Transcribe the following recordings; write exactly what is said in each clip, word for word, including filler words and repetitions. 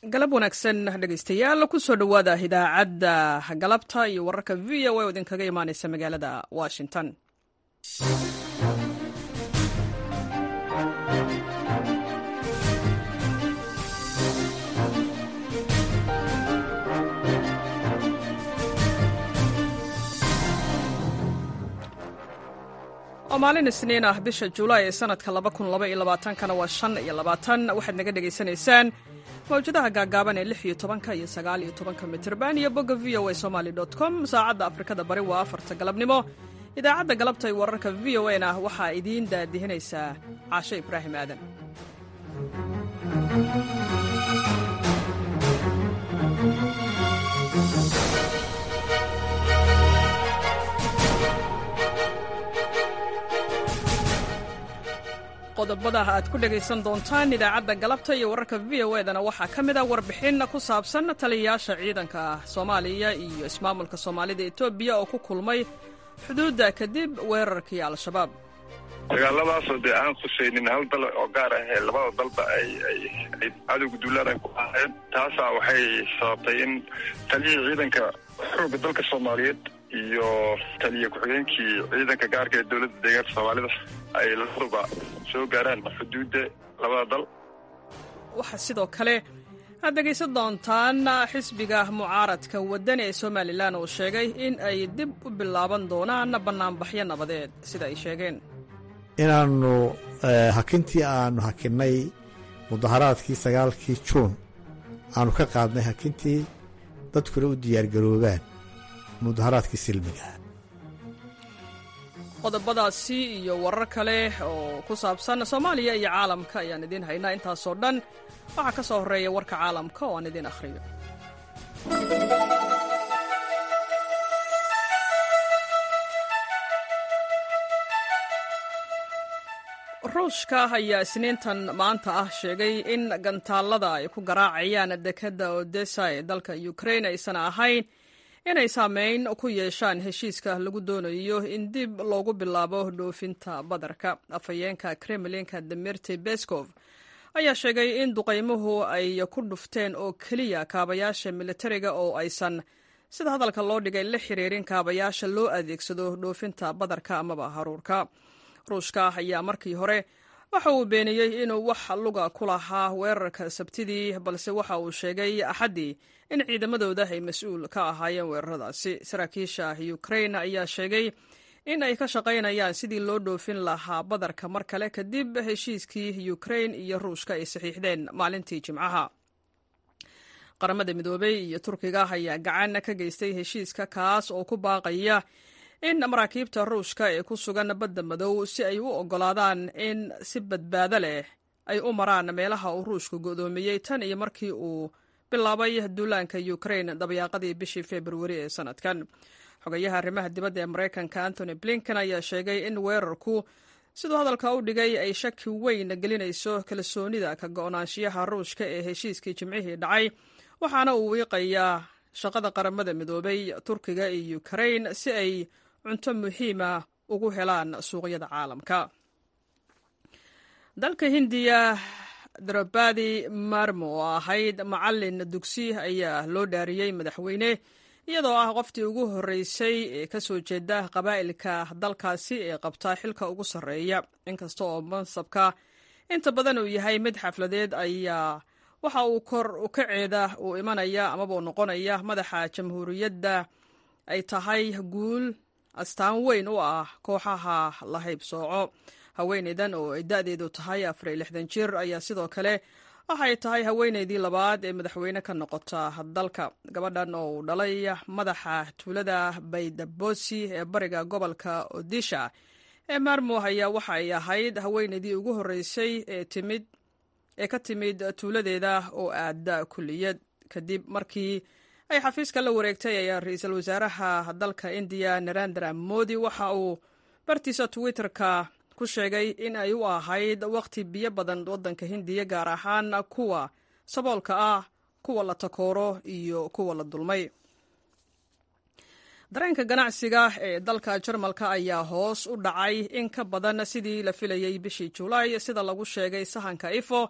galab wanaagsan dhegaystayaal kusoo dhowaada idaacadda galabta iyo wararka v o a oo idinkaga imaaneysa magaalada washington. oo maalin isniin ah bisha Juulaay ee sanadka laba kun laba iyo labaatan kana waa shan iyo labaatan. waxaad naga dhegaysanaysaan mawjadaha gaagaaban ee lix iyo tobanka iyo sagaal iyo tobanka mitirban iyo bogga v o a somali dot com. saacadda afrikada bari waa afarta galabnimo. idaacadda galabta iyo wararka v o a na waxaa idiin daadihinaysaa caashe ibraahim aadan. qodobada aad ku dhegaysan doontaan idaacadda galabta iyo wararka v o a dana waxaa ka mid ah warbixin ku saabsan taliyayaasha ciidanka Soomaaliya iyo ismaamulka Soomaalida Itoobiya oo ku kulmay xuduudda kadib weerarkii al-shabaab. dagaaladaasoo dee aan khusaynin hal dal oo gaar ah ee labada dalba ay ay cadowga duulaan ku ahayeen. taasaa waxay sababtay in taliyihii ciidanka xoogga dalka Soomaaliyeed iyo taliye ku-xigeenkii ciidanka gaarka ee dowladda deegaanka Soomaalida ay labaduba soo gaaraan xuduudda labada dal. waxaa sidoo kale aad dhegaysan doontaan xisbiga mucaaradka wadani ee Somaliland oo sheegay in ay dib u bilaaban doonaan banaanbaxyo nabadeed sida ay sheegeen. inaannu hakintii aanu hakinnay mudaharaadkii sagaalkii juun aanu ka qaadnay hakintii dadkuna u diyaargaroobaan mudaharaadkii silmiga. qodobadaasi iyo warar kale oo ku saabsan Soomaaliya iyo caalamka ayaan idiin haynaa. intaasoo dhan waxaa ka soo horreeya warka caalamka oo aan idiin akhriyo. ruushka ayaa isniintan maanta ah sheegay in gantaallada ay ku garaacayaan dekedda Odessa ee dalka Ukraine aysan ahayn inay saameyn ku yeeshaan heshiiska lagu doonayo in dib loogu bilaabo dhoofinta badarka. afhayeenka Kremlinka Dmitry Peskov ayaa sheegay in duqaymuhu ay ku dhufteen oo keliya kaabayaasha militariga oo aysan sida hadalka loo dhigay la xiriirin kaabayaasha loo adeegsado dhoofinta badarka amaba haruurka. ruushka ayaa markii hore waxa uu beeniyey inuu wax luga ku lahaa weerarka sabtidii, balse waxa uu sheegay axaddii in ciidamadooda ay mas-uul ka ahaayeen weeraradaasi. saraakiisha Ukraine ayaa sheegay in ay ka shaqaynayaan sidii loo dhoofin lahaa badarka mar kale kadib heshiiskii Ukraine iyo ruushka ay saxiixdeen maalintii Jimcaha. qaramada midoobay iyo Turkiga ayaa gacan ka geystay heshiiska kaas oo ku baaqaya in maraakiibta ruushka ee ku sugan badda madow si ay u oggolaadaan in si badbaado leh ay u maraan meelaha uu ruushku go'doomiyey tan iyo markii uu bilaabay duulaanka Ukraine dabayaaqadii bishii February ee sanadkan. xogayaha arrimaha dibadda ee Mareykanka Anthony Blinken ayaa sheegay in weerarku sidoo hadalka u dhigay ay shaki weyn gelinayso kalsoonida ka go'naanshiyaha ruushka ee heshiiskii Jimcihii dhacay, waxaana uu wiiqayaa shaqada qaramada midoobay, Turkiga iyo Ukraine si ay cunto muhiima ugu helaan suuqyada caalamka. dalka Hindiya, Draupadi Murmu oo ahayd macallin dugsi ayaa loo dhaariyey madaxweyne iyadoo ah qoftii ugu horreysay ee ka soo jeeda qabaa'ilka dalkaasi ee qabta xilka ugu sarreeya. inkasta oo mansabka inta badan uu yahay mid xafladeed ayaa waxa uu kor u kaceeda uu imanaya amaba uu noqonaya madaxa jamhuuriyadda ay tahay guul astaan weyn u ah kooxaha la haybsooco. haweeneydan oo ay da'deedu tahay afar iyo lixdan jir ayaa sidoo kale waxay tahay haweeneydii labaad ee madaxweyne ka noqota dalka. gabadhan oo uu dhalay madaxa tuulada Baydabosi ee bariga gobolka Odisha ee Murmu ayaa waxa ay ahayd haweeneydii ugu horreysay ee timid ee ka timid tuuladeeda oo aada kulliyad. kadib markii ay xafiiska la wareegtay ayaa ra-iisul wasaaraha dalka India Narendra Modi waxa uu bartiisa Twitter-ka ku sheegay in ay u ahayd waqti biyo badan waddanka Hindiya, gaar ahaan kuwa saboolka ah, kuwa la takooro iyo kuwa la dulmay. dareenka ganacsiga ee dalka Jarmalka ayaa hoos u dhacay in ka badan sidii la filayay bishii Juulaay, sida lagu sheegay sahanka Ifo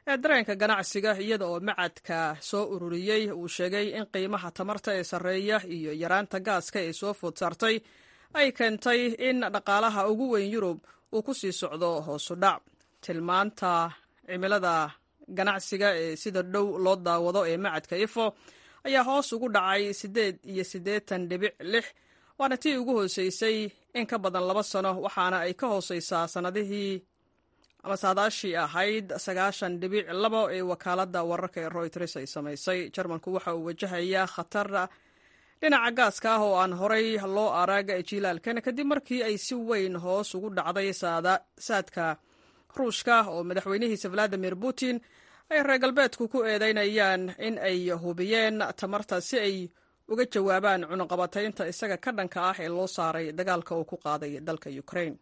ee dareenka ganacsiga iyada oo macadka soo ururiyey uu sheegay in qiimaha tamarta ee sarreeya iyo yaraanta gaaska ee soo food saartay ay keentay in dhaqaalaha ugu weyn Yurub uu ku sii socdo hoosu dhac. tilmaanta cimilada ganacsiga ee sida dhow loo daawado ee macadka ifo ayaa hoos ugu dhacay sideed iyo siddeetan dhibic lix waana tii ugu hooseysay in ka badan laba sano waxaana ay ka hooseysaa sanadihii ama saadaashii ahayd sagaashan dhibic labo ee wakaaladda wararka ee Reuters ay samaysay. Jarmalku waxa uu wajahayaa khatar dhinaca gaaska ah oo aan horay loo arag jilaalkan kadib markii ay si weyn hoos ugu dhacday saadka Ruushka oo madaxweynihiisa Vladimir Putin ay reer galbeedku ku eedeynayaan in ay hubiyeen tamarta si ay uga jawaabaan cunaqabataynta isaga ka dhanka ah ee loo saaray dagaalka uu ku qaaday dalka Ukraine.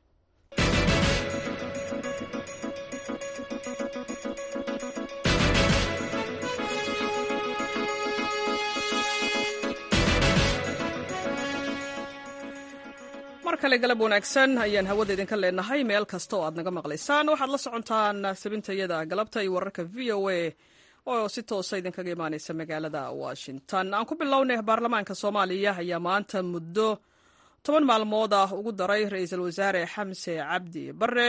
markale galab wanaagsan ayaan hawada idinka leenahay meel kasta oo aad naga maqlaysaan. waxaad la socontaan sabintayada galabta iyo wararka V O A oo si toosa idinkaga imaanaysa magaalada Washington. aan ku bilownay baarlamaanka Soomaaliya ayaa maanta muddo toban maalmood ah ugu daray ra'iisul wasaare Xamse Cabdi Barre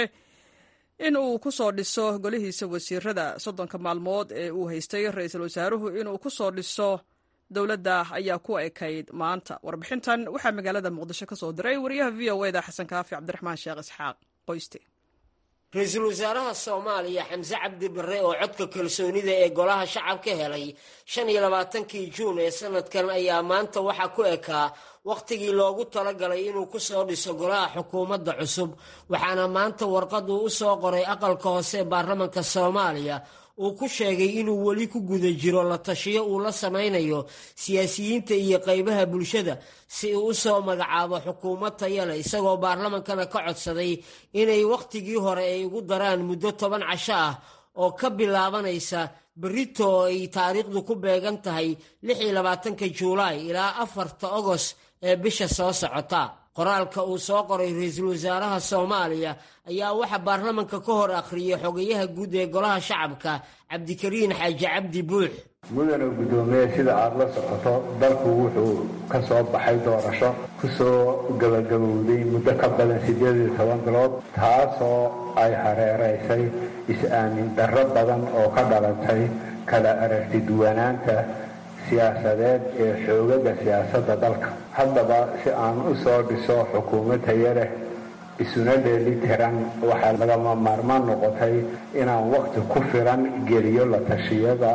in uu ku soo dhiso golihiisa wasiirada soddonka maalmood ee uu haystay ra'iisul wasaaruhu in uu ku soo dhiso dowladda ayaa ku ekayd maanta. warbixintan waxaa magaalada Muqdisho ka soo diray wariyaha V O A da Xasan Kaafi Cabdiraxmaan Sheekh Isxaaq Qoyste. ra-iisul wasaaraha Soomaaliya Xamse Cabdi Barre oo codka kalsoonida ee golaha shacabka helay shan iyo labaatankii Juun ee sanadkan ayaa maanta waxa ku ekaa waqtigii loogu talagalay inuu ku soo dhiso golaha xukuumadda cusub waxaana maanta warqad uu u soo qoray aqalka hoose ee baarlamaanka Soomaaliya uu ku sheegay inuu weli ku guda jiro la tashiyo uu la samaynayo siyaasiyiinta iyo qaybaha bulshada si uu u soo magacaabo xukuumad tayo leh isagoo baarlamaankana ka codsaday inay wakhtigii hore ay ugu daraan muddo toban casho ah oo ka bilaabanaysa berrito oo ay taariikhdu ku beegan tahay lix iyo labaatanka Juulaay ilaa afarta Ogos ee bisha soo socota. qoraalka uu soo qoray ra'iisul wasaaraha Soomaaliya ayaa waxa baarlamaanka ka hor akhriyay xogayaha guud ee golaha shacabka Cabdikariin Xaaji Cabdi Buux. mudane gudoomiye sida aad la socoto dalku wuxuu ka soo baxay doorasho ku soo gabagabowday muddo ka badan sideed iyo toban bilood taasoo ay hareeraysay is-aamin darro badan oo ka dhalatay kala aragti duwanaanta siyaasadeed ee xoogaga siyaasadda dalka. haddaba si aan u soo dhiso xukuumad tayo leh isuna dheelitiran waxaa lagama maarmaan noqotay inaan waqti ku filan geliyo la tashiyada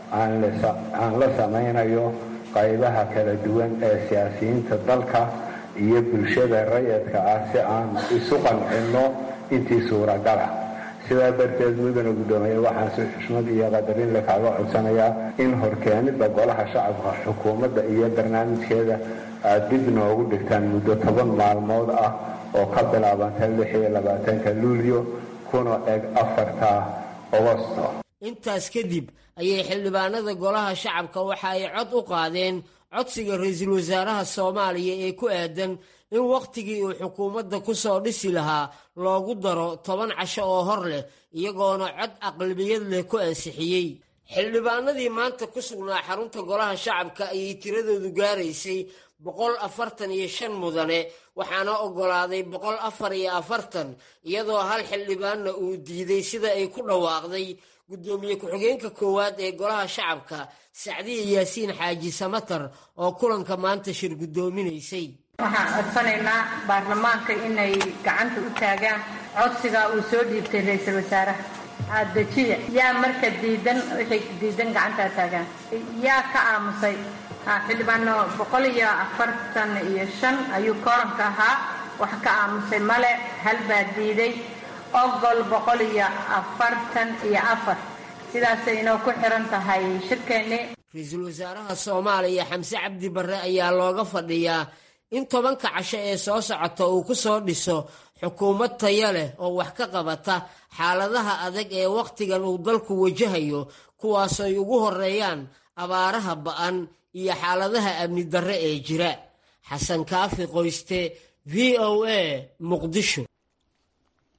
aan la samaynayo qaybaha kala duwan ee siyaasiyiinta dalka iyo bulshada rayidka ah si aan isu qancinno intii suuragala. sidaa darteed mudane gudoomiye waxaan si xushmad iyo qadarin leh kaaga codsanayaa in horkeenida golaha shacabka xukuumadda iyo barnaamijkeeda aad dib noogu dhigtaan muddo toban maalmood ah oo ka bilaabanta lix iyo labaatanka luulyo kuna eg afarta Agosto. intaas kadib ayay xildhibaanada golaha shacabka waxa ay cod u qaadeen codsiga ra'iisul wasaaraha Soomaaliya ee ku aadan in waqtigii uu xukuumadda ku soo dhisi lahaa loogu daro toban casho oo hor leh iyagoona cod aqlabiyad leh ku ansixiyey. xildhibaanadii maanta ku sugnaa xarunta golaha shacabka ayay tiradoodu gaaraysay boqol afartan iyo shan mudane waxaana ogolaaday boqol afar iyo afartan iyadoo hal xildhibaanna uu diiday sida ay ku dhawaaqday gudoomiye ku-xigeenka koowaad ee golaha shacabka Sacdiye Yaasiin Xaaji Samatar oo kulanka maanta shir gudoominaysay. waxaan codsanaynaa baarlamaanka inay gacanta u taagaan codsiga uu soo dhiibtay ra'iisul wasaaraha Cabdijiya yaa marka diidan wixii diidan gacanta taagaan yaa ka aamusay xildhibaano boqol iyo afartan iyo shan ayuu kooranka ahaa wax ka aamusay male hal baa diiday ogol boqol iyo afartan iyo afar sidaasay inoo ku xiran tahay shirkeeni. ra'iisul wasaaraha Soomaaliya Xamse Cabdi Barre ayaa looga fadhiyaa in tobanka casho ee soo socota uu ku soo dhiso xukuumad tayo leh oo wax ka qabata xaaladaha adag ee wakhtigan uu dalku wajahayo kuwaasoo ay ugu horeeyaan abaaraha ba'an iyo xaaladaha amni darre ee jira. Xasan Kaafi Qoyste, V O A, Muqdisho.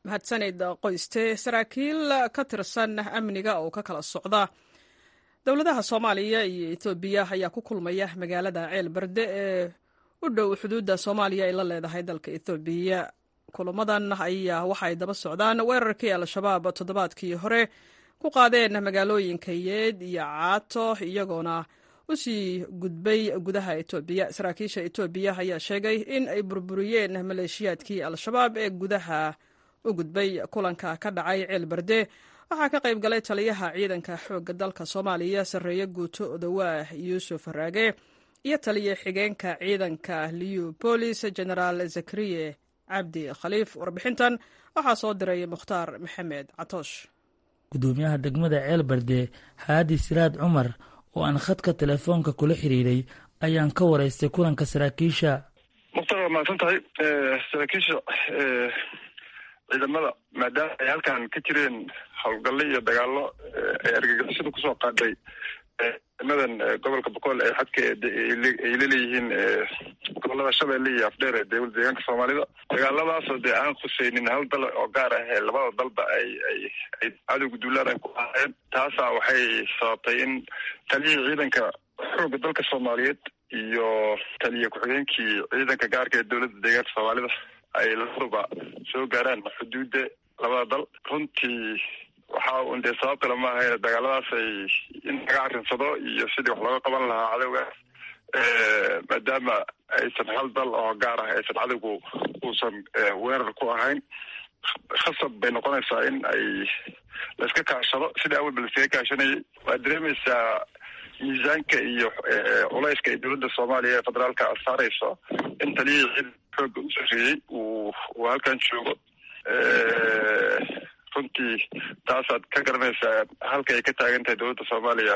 mahadsanid qoyste. saraakiil ka tirsan amniga oo ka kala socda dowladaha soomaaliya iyo etoobiya ayaa ku kulmaya magaalada ceelberde ee u dhow xuduudda soomaaliya ay la leedahay dalka etoobiya. kulamadan ayaa waxa ay daba socdaan weerarkii al-shabaab toddobaadkii hore ku qaadeen magaalooyinka yeed iyo caato iyagoona u sii gudbay gudaha etoobiya. saraakiisha etoobiya ayaa sheegay in ay burburiyeen maleeshiyaadkii al-shabaab ee gudaha u gudbay. kulanka ka dhacay ceelberde waxaa ka qayb galay taliyaha ciidanka xoogga dalka soomaaliya sarreeye guuto odawaah yuusuf raage iyo taliya xigeenka ciidanka liyu boolis genaraal zakariye cabdi khaliif. warbixintan waxaa soo diray mukhtaar maxamed catoosh. gudoomiyaha degmada ceelberde haadi siraad cumar oo aan khadka telefoonka kula xiriiray ayaan ka waraystay kulanka saraakiisha. mukhtaar waa mahadsan tahay. saraakiisha ciidamada maadaama ay halkan ka jireen howlgalle iyo dagaalo ay argagixisada kusoo qaadhay ciidamadan gobolka boqol ee xadka ay laleeyihiin gobolada shabeelle iyo afdheer ee dowlada deegaanka soomaalida. dagaaladaasoo dee aan khuseynin hal dal oo gaar ah ee labada dalba ay ay ay cadowga duulaan ay ku ahaayeen. taasaa waxay sababtay in taliyihii ciidanka xoogga dalka soomaaliyeed iyo taliya ku-xigeenkii ciidanka gaarka ee dowladda deegaanka soomaalida ay labaduba soo gaaraan xuduudda labada dal. runtii waxaa un dee sabab kale ma ahayn dagaaladaas ay in laga arrinsado iyo sidii wax looga qaban lahaa cadowgaas maadaama aysan hal dal oo gaar ah aysan cadowgu uusan weerar ku ahayn. khasab bay noqonaysaa in ay laiska kaashado sidai awalba laiskaga kaashanayay. waad dareemaysaa miisaanka iyo culayska ay dowladda soomaaliya ee federaalka saarayso in taliyihii ciidanka xooga u sarreeyey uu uu halkan joogo. runtii taasaad ka garanaysaa halka ay ka taagan tahay dowladda soomaaliya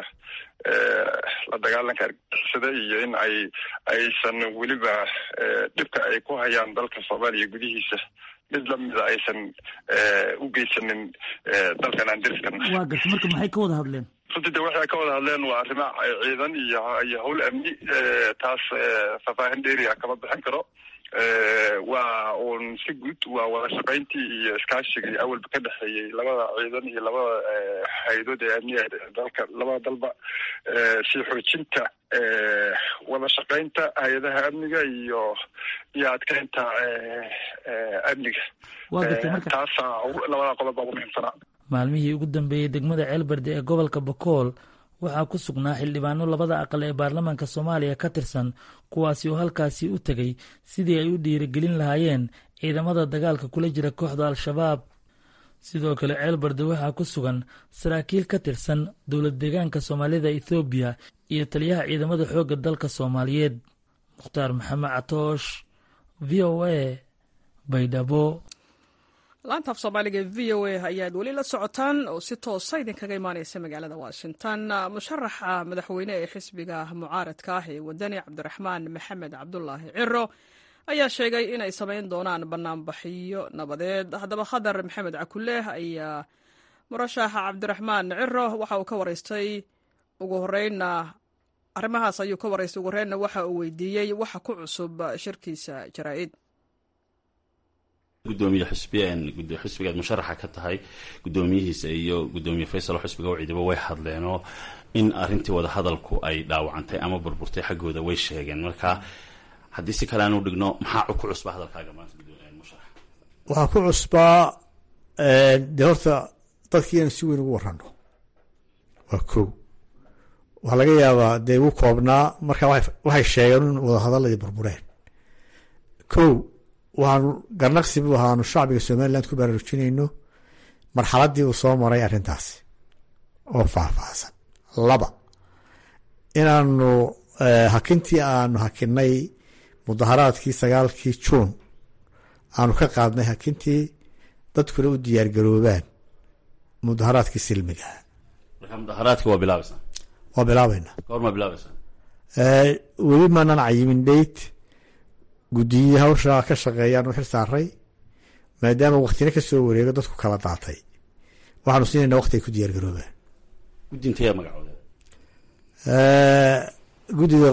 la dagaalanka argagixisada iyo in ay aysan weliba dhibka ay ku hayaan dalka soomaaliya gudihiisa mid lamida aysan u geysanin dalkan aan deriskan. waa garta marka maxay ka wada hadleen? runtii de waxay ka wada hadleen waa arrimo ciidan iyo iyo hawl amni. taas faahfaahin dheeriya kama bixin karo. waa uun si guud waa wada shaqayntii iyo iskaashigii awalba ka dhexeeyey labada ciidan iyo labada hay-adood ee amniga dalka labada dalba. sii xoojinta wada shaqaynta hay-adaha amniga iyo iyo adkeynta amniga. taasaa labada qodob baa ugu muhiimsanaa. maalmihii ugu dambeeyey degmada ceelberde ee gobolka bokool waxaa ku sugnaa xildhibaano labada aqal ee baarlamaanka soomaaliya ka tirsan kuwaasi oo halkaasi u tegay sidii ay u dhiirigelin lahaayeen ciidamada dagaalka kula jira kooxda al-shabaab. sidoo kale ceelberde waxaa ku sugan saraakiil ka tirsan dowlad deegaanka soomaalida ethoobiya iyo taliyaha ciidamada xoogga dalka soomaaliyeed. mukhtaar maxamed catoosh, v o a, baydhabo. laanta af soomaaliga v o a ayaad weli la socotaan oo si toosa idinkaga imaaneysa magaalada washington. musharaxa madaxweyne ee xisbiga mucaaradka ah ee wadani cabdiraxmaan maxamed cabdulaahi ciro ayaa sheegay inay samayn doonaan banaanbaxiyo nabadeed. haddaba khadar maxamed cakuleeh ayaa murashaxa cabdiraxmaan ciro waxa uu ka waraystay ugu horeyna arrimahaas ayuu ka waraystay ugu horeyna waxa uu weydiiyey waxa ku cusub shirkiisa jaraa-id. gudoomiye xisbiyan xisbigaad musharaxa ka tahay gudoomiyihiisa iyo gudoomiye faysal oo xisbiga wicidiba way hadleenoo in arrintii wada hadalku ay dhaawacantay ama burburtay xaggooda way sheegeen. marka haddii si kale aan u dhigno maxaa ku cusbaa hadalkaaga maanta musharax? waxaa ku cusbaa dee horta dadkii inaan si weyn ugu warrano waa kow. waxaa laga yaabaa dee ugu koobnaa marka waxay sheegeen in wada hadalladii burbureen. kow waxaanu garnaqsi bu ahaanu shacbiga somaliland ku baraarujinayno marxaladdii uu soo maray arrintaasi oo faahfaahsan. laba inaanu hakintii aanu hakinay mudaharaadkii sagaalkii juun aanu ka qaadnay hakintii dadkuna u diyaargaroobaan mudaharaadkii silmigaha. marka mudaharaadkii waa bilaabaysaa? waa bilaabaynaa. goorma bilaabaysaa? weli maanan cayimin dheyt. guddiyihi hawshaa ka shaqeeyaan u xil saaray maadaama waktina ka soo wareego dadku kala daatay waxaanu siinayna wakti ay ku diyaar garoobaan. guddintayaa magacooda? guddida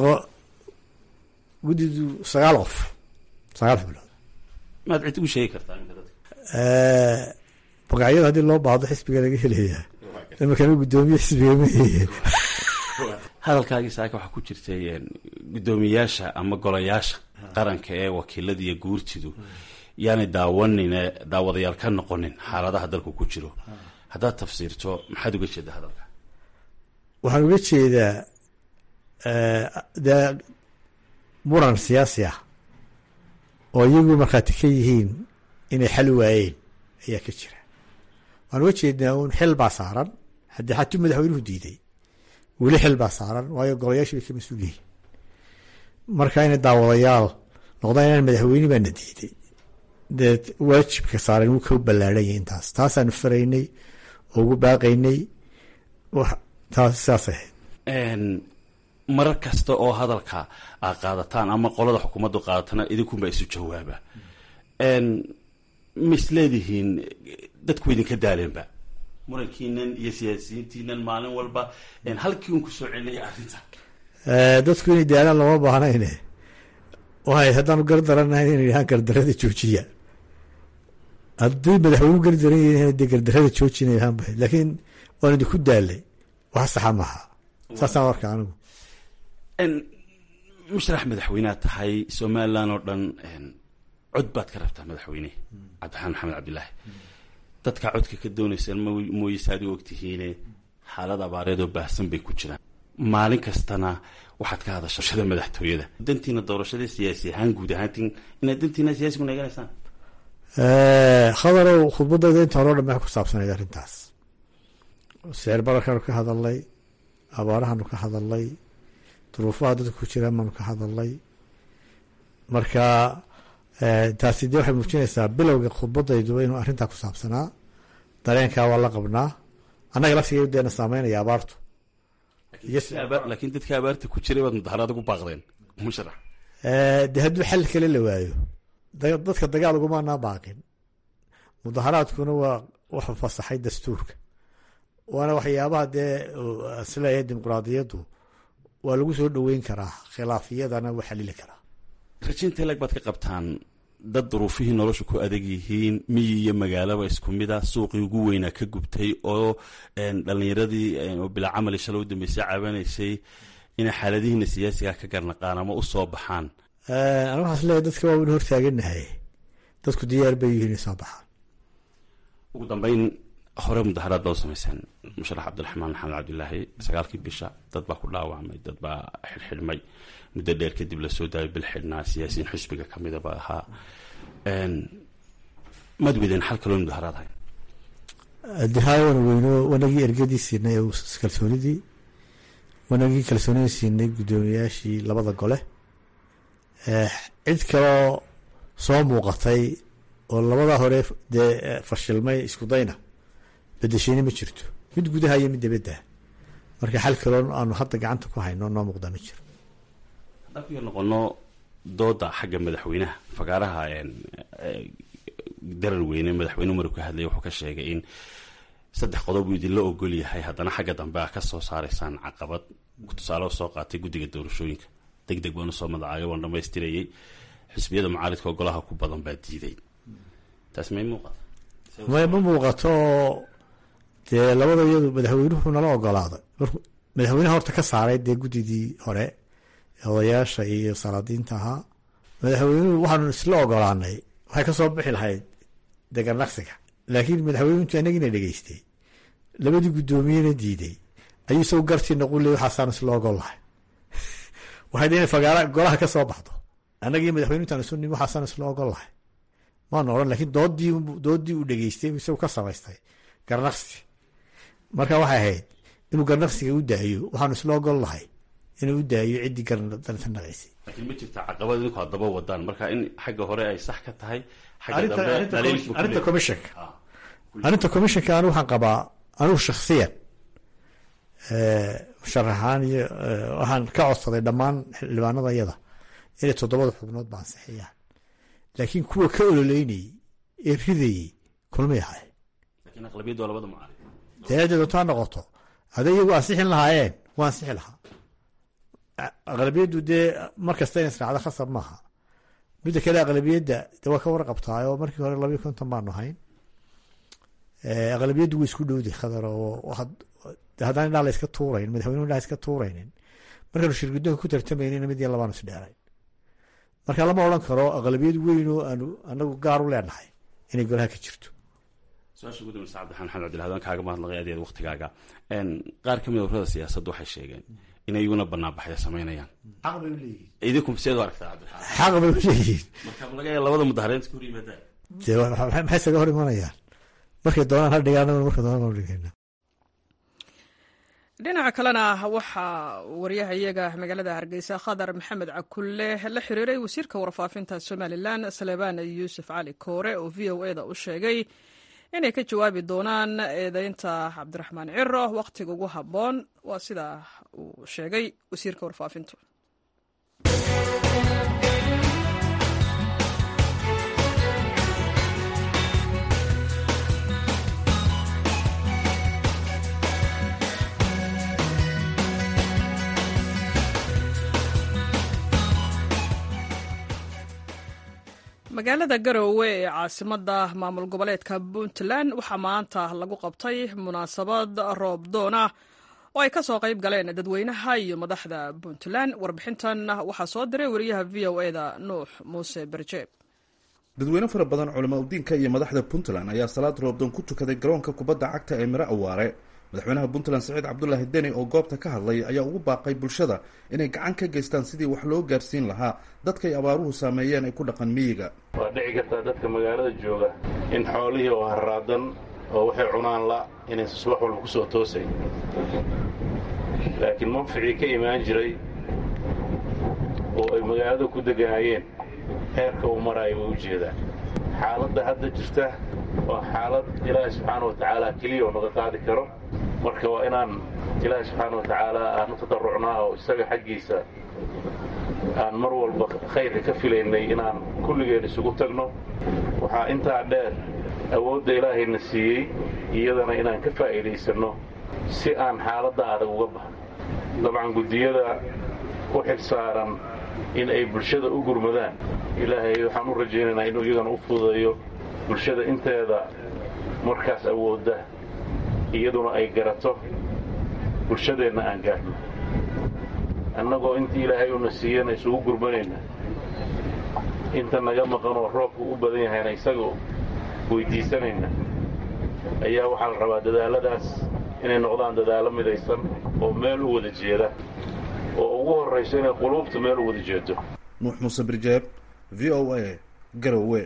guddidu sagaal qof sagaal xubnood. maad cid ugu sheegi kartaa inta dadka? magacyada haddii loo baahdo xisbiga laga helayaa imakana guddoomiye xisbiga mahe hadalkaagii saaka waxaa ku jirtay guddoomiyaasha ama golayaasha qaranka ee wakiilada iyo guurtidu yaanay daawanine daawadayaal ka noqonin xaaladaha dalku ku jiro haddaad tafsiirto maxaad uga jeedaa hadalka waxaan uga jeedaa dee muran siyaasi ah oo iyagu markhaati ka yihiin inay xal waayeen ayaa ka jira waxaan uga jeednaa un xil baa saaran haddii xatuu madaxweynuhu diiday weli xil baa saaran waayo golayaasha bay ka mas-uul yihiin marka inay daawadayaal noqdaan inaan madaxweyne baana diiday dee waajibka saaran wuu ka ballaarhanya intaas taasaanu faraynay oo ugu baaqaynay taas saas ahayd marar kasta oo hadalka aad qaadataan ama qolada xukuumaddu qaadatana idinkunba isu jawaaba ma isleedihiin dadku idinka daaleenba murankiinan iyo siyaasiyiintiinan maalin walba halkii un kusoo celinaya arrinta dadku inay daalaan lama baahnayne waay haddaanu gardaranahayn inay dhahaan gardarada joojiya haddii madaxweynu gardaran yahin dee gardarada joojina dhahaan bahayd laakiin waan idinku daalay wax saxa maaha saasaan warka anigu musharax madaxweynead tahay somalilan oo dhan cod baad ka rabtaa madaxweyne cabdiraxmaan maxamed cabdilaahi dadkaa codka ka doonaysaan mooye saad u ogtihiine xaalad abaareed oo baahsan bay ku jiraan maalin kastana waxaad ka hadasha shada madaxtooyada dantiina doorashada siyaasi ahaan guud ahaantiin inaad dantiina siyaasigu naeganaysaan khadarow khudbadayda inta hore o dhan maxay ku saabsanayd arrintaas sicir bararkaanu ka hadalnay abaarahaanu ka hadalnay duruufaha dadka ku jiraan baanu ka hadalnay marka taasi dee waxay muujinaysaa bilowga khudbadayduba inuu arrintaa ku saabsanaa dareenkaa waa la qabnaa annaga laftiga deena saameynaya abaartu laakiin dadka abaarta ku jiray baad mudaharaad ugu baaqdeen musharax dee hadduu xal kale la waayo dadka dagaal ugumaanaa baaqin mudaharaadkuna waa wuxuu fasaxay dastuurka waana waxyaabaha dee isleeyahay dimuqraadiyaddu waa lagu soo dhoweyn karaa khilaafiyadana wuu xalili karaa rajaynta lag baad ka qabtaan dad duruufihii nolosha ku adag yihiin miyi iyo magaalaba isku mid a suuqii ugu weynaa ka gubtay oo dhalinyaradii oo bilaa camali shalay u dambeysay caabanaysay inay xaaladihiina siyaasiga ka garnaqaan ama u soo baxaan ana waxaas leeyahay dadka waa waynu hortaaganahay dadku diyaar bay yihiin inay soo baxaan ugu dambeyn hore mudaharaad loo samayseen musharax cabdiraxmaan maxamed cabdilaahi sagaalkii bisha dad baa ku dhaawacmay dad baa xidhxidhmay muddo dheer kadib lasoo daayay bil xidhnaa siyaasiyiin xusbiga ka midaba ahaa maad weydeen xal kaloo mudaharaad hay dihaay wana weyno wanagii ergadii siinay kalsoonidii wanagii kalsoonidii siinay guddoomiyaashii labada gole cid kaloo soo muuqatay oo labadaa hore dee fashilmay isku dayna bedesheyne ma jirto mid gudaha iyo mid dabadda marka xal kaloo aanu hadda gacanta ku hayno noo muuqda ma jiro haddaan ku yar noqono dooda xagga madaxweynaha fagaaraha darar weyne madaxweyne umaru ka hadlaya wuxuu ka sheegay in saddex qodob uu idinla ogol yahay haddana xagga dambe a ka soo saaraysaan caqabad tusaale soo qaatay guddiga doorashooyinka deg deg baanu soo magacaabay waan dhamaystirayay xisbiyada mucaaridka oo golaha ku badan baa diiday taas may muuqata may ma muuqato dee labada iyadu madaxweynuhu nala ogolaaday markuu madaxweyneha horta ka saaray dee guddidii hore odayaasha iyo salaadiinta ahaa madaxweynuhu waxaanu isla ogolaanay waxay ka soo bixi lahayd deganaqsiga laakiin madaxweynuhu intu anagina dhegeystay labadii guddoomiyena diiday ayuu isagu gartii noquley waxaasaanu isla ogol lahay waxay dee inay fagaara golaha ka soo baxdo annagii madaxweynu intaan isu nim waxaasaanu isla ogol lahay maanu odhan lakiin doodii doodii uu dhegeystay isagu ka samaystay garnaqsi marka waxay ahayd inuu garnaqsiga u daayo waxaanu isla ogol lahay inuu u daayo ciddii garnaqsi laakiin ma jirta caqabad idinku aad daba wadaan marka in xagga hore ay sax ka tahay arrinta commissionka arrinta commissionka anigu waxaan qabaa anigu shaksiyan musharaxaan iyo waxaan ka codsaday dhammaan xildhibaanada iyada inay toddobada xubnood ba ansixiyaan laakiin kuwa ka ololeynayey ee ridayey kulmay ahay laakiin aqlabiyaddu waa labada mucaarid dee doontaa noqoto hadday iyagu ansixin lahaayeen waa ansixi lahaa aqlabiyaddu dee mar kasta in israacda khasab maaha midda kale aqlabiyadda de waa ka warqabtaa oo markii hore labayo konton baanu hayn aqlabiyaddu way isku dhowday khadar oo haddaan indhaa la iska tuurayn madaxweynuhu indhaa iska tuuraynin markaanu shirgudoonka ku tartamaynayna mid iyo labaanu isdheerayn marka lama odhan karo aqlabiyad weyn oo aanu anagu gaar u leenahay inay golaha ka jirto. su-aasha ugu dambaysa cabdiraxmaan maxamed cabdilahad waan kaaga mahadnaqay adeed waktigaaga qaar ka mid a ururada siyaasadda waxay sheegeen inay iyaguna banaanbaxya samaynayaan xaq bay u leeyihiin idinku seed u aragtaa cabdiraxmaan xaq bay u leeyihiin marka laga yaaba labada mudahareed iska hor yimaadaan dee maxay isaga hor imanayaan markay doonaan ha dhigaan markay doonaan ha dhigayna. dhinaca kalena waxaa wariyaha iyaga magaalada hargeysa khadar maxamed cakulle la xiriiray wasiirka warfaafinta somalilan salebaan yuusuf cali koore oo v o eda u sheegay inay ka jawaabi doonaan eedeynta cabdiraxmaan ciro wakhtiga ugu habboon. waa sida uu sheegay wasiirka warfaafintu. magaalada garowe ee caasimadda maamul goboleedka puntland waxaa maanta lagu qabtay munaasabad roob doon ah oo ay ka soo qayb galeen dadweynaha iyo madaxda puntland. warbixintan waxaa soo diray wariyaha v o eda nuux muuse berjeeb. dadweyne fara badan culamaa udiinka iyo madaxda puntland ayaa salaad roobdoon ku tukaday garoonka kubadda cagta ee miro awaare. madaxweynaha puntland siciid cabdulaahi deni oo goobta ka hadlay ayaa ugu baaqay bulshada inay gacan ka geystaan sidii wax loo gaarsiin lahaa dadkay abaaruhu saameeyeen ay ku dhaqan miyiga. waa dhici kartaa dadka magaalada jooga in xoolihii oo harraadan oo waxay cunaan la inaysan subax walba ku soo toosayn, laakiin manficii ka imaan jiray oo ay magaalada ku deganaayeen heerka uu maraayo way u jeedaan. xaaladda hadda jirta waa xaalad ilaahay subxaana wa tacaala keliya oo naga qaadi karo, marka waa inaan ilaahay subxaana wa tacaala aan u tadarrucnaa oo isaga xaggiisa aan mar walba khayrka ka filaynay inaan kulligeen isugu tagno. waxaa intaa dheer awoodda ilaahayna siiyey iyadana inaan ka faa'iidaysanno si aan xaaladda adag uga baxno. dabcan guddiyada u xil saaran in ay bulshada u gurmadaan, ilaahay waxaan u rajaynaynaa inuu iyagana u fududeeyo bulshada inteeda markaas awoodda iyaduna ay garato bulshadeenna aan gaarno. annagoo intii ilaahay una siiyana isugu gurmanayna, inta naga maqan oo roobku u badan yahayna isagoo weyddiisanayna, ayaa waxaa la rabaa dadaalladaas inay noqdaan dadaallo midaysan oo meel u wada jeeda, oo ugu horrayso inay quluubta meel u wada jeedo. nuux muuse birjeeb, v o a, garowe.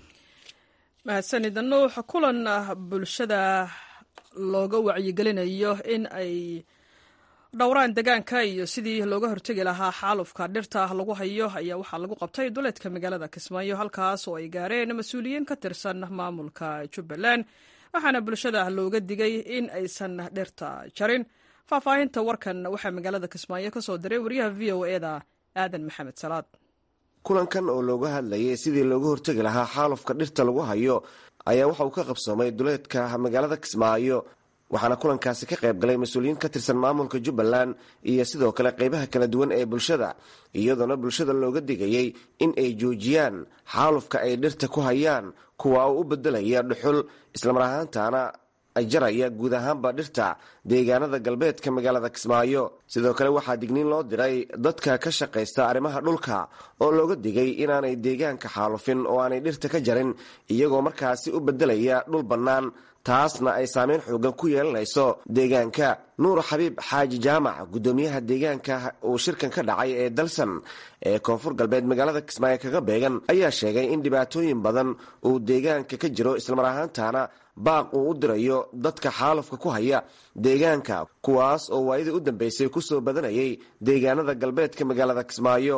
mahadsanida nuux. kulan bulshada looga wacyigelinayo in ay dhowraan deegaanka iyo sidii looga hortegi lahaa xaalufka dhirta lagu hayo ayaa waxaa lagu qabtay duleedka magaalada kismaayo, halkaas oo ay gaareen mas-uuliyiin ka tirsan maamulka jubbaland, waxaana bulshada looga digay in aysan dhirta jarin. faahfaahinta warkan waxaa magaalada kismaayo ka soo diray wariyaha v o eda aadan maxamed salaad. kulankan oo looga hadlayay sidii looga hortegi lahaa xaalufka dhirta lagu hayo ayaa waxa uu ka qabsoomay duleedka magaalada kismaayo, waxaana kulankaasi ka qayb galay mas-uuliyiin ka tirsan maamulka jubbaland iyo sidoo kale qaybaha kala duwan ee bulshada, iyadoona bulshada looga digayay in ay joojiyaan xaalufka ay dhirta ku hayaan, kuwa uu u bedelaya dhuxul islamar ahaantaana ay jaraya guud ahaanba dhirta deegaanada galbeedka magaalada kismaayo. sidoo kale waxaa digniin loo diray dadka ka shaqaysta arrimaha dhulka oo looga digay inaanay deegaanka xaalufin oo aanay dhirta ka jarin, iyagoo markaasi u bedelaya dhul bannaan, taasna ay saameyn xoogan ku yeelanayso deegaanka. nuur xabiib xaaji jaamac, guddoomiyaha deegaanka uu shirkan ka dhacay ee dalsan ee koonfur galbeed magaalada kismaayo kaga beegan, ayaa sheegay in dhibaatooyin badan uu deegaanka ka jiro islamar ahaantaana baaq uu u dirayo dadka xaalufka ku haya deegaanka, kuwaas oo waayadii u dambeysay ku soo badanayay deegaanada galbeedka magaalada kismaayo.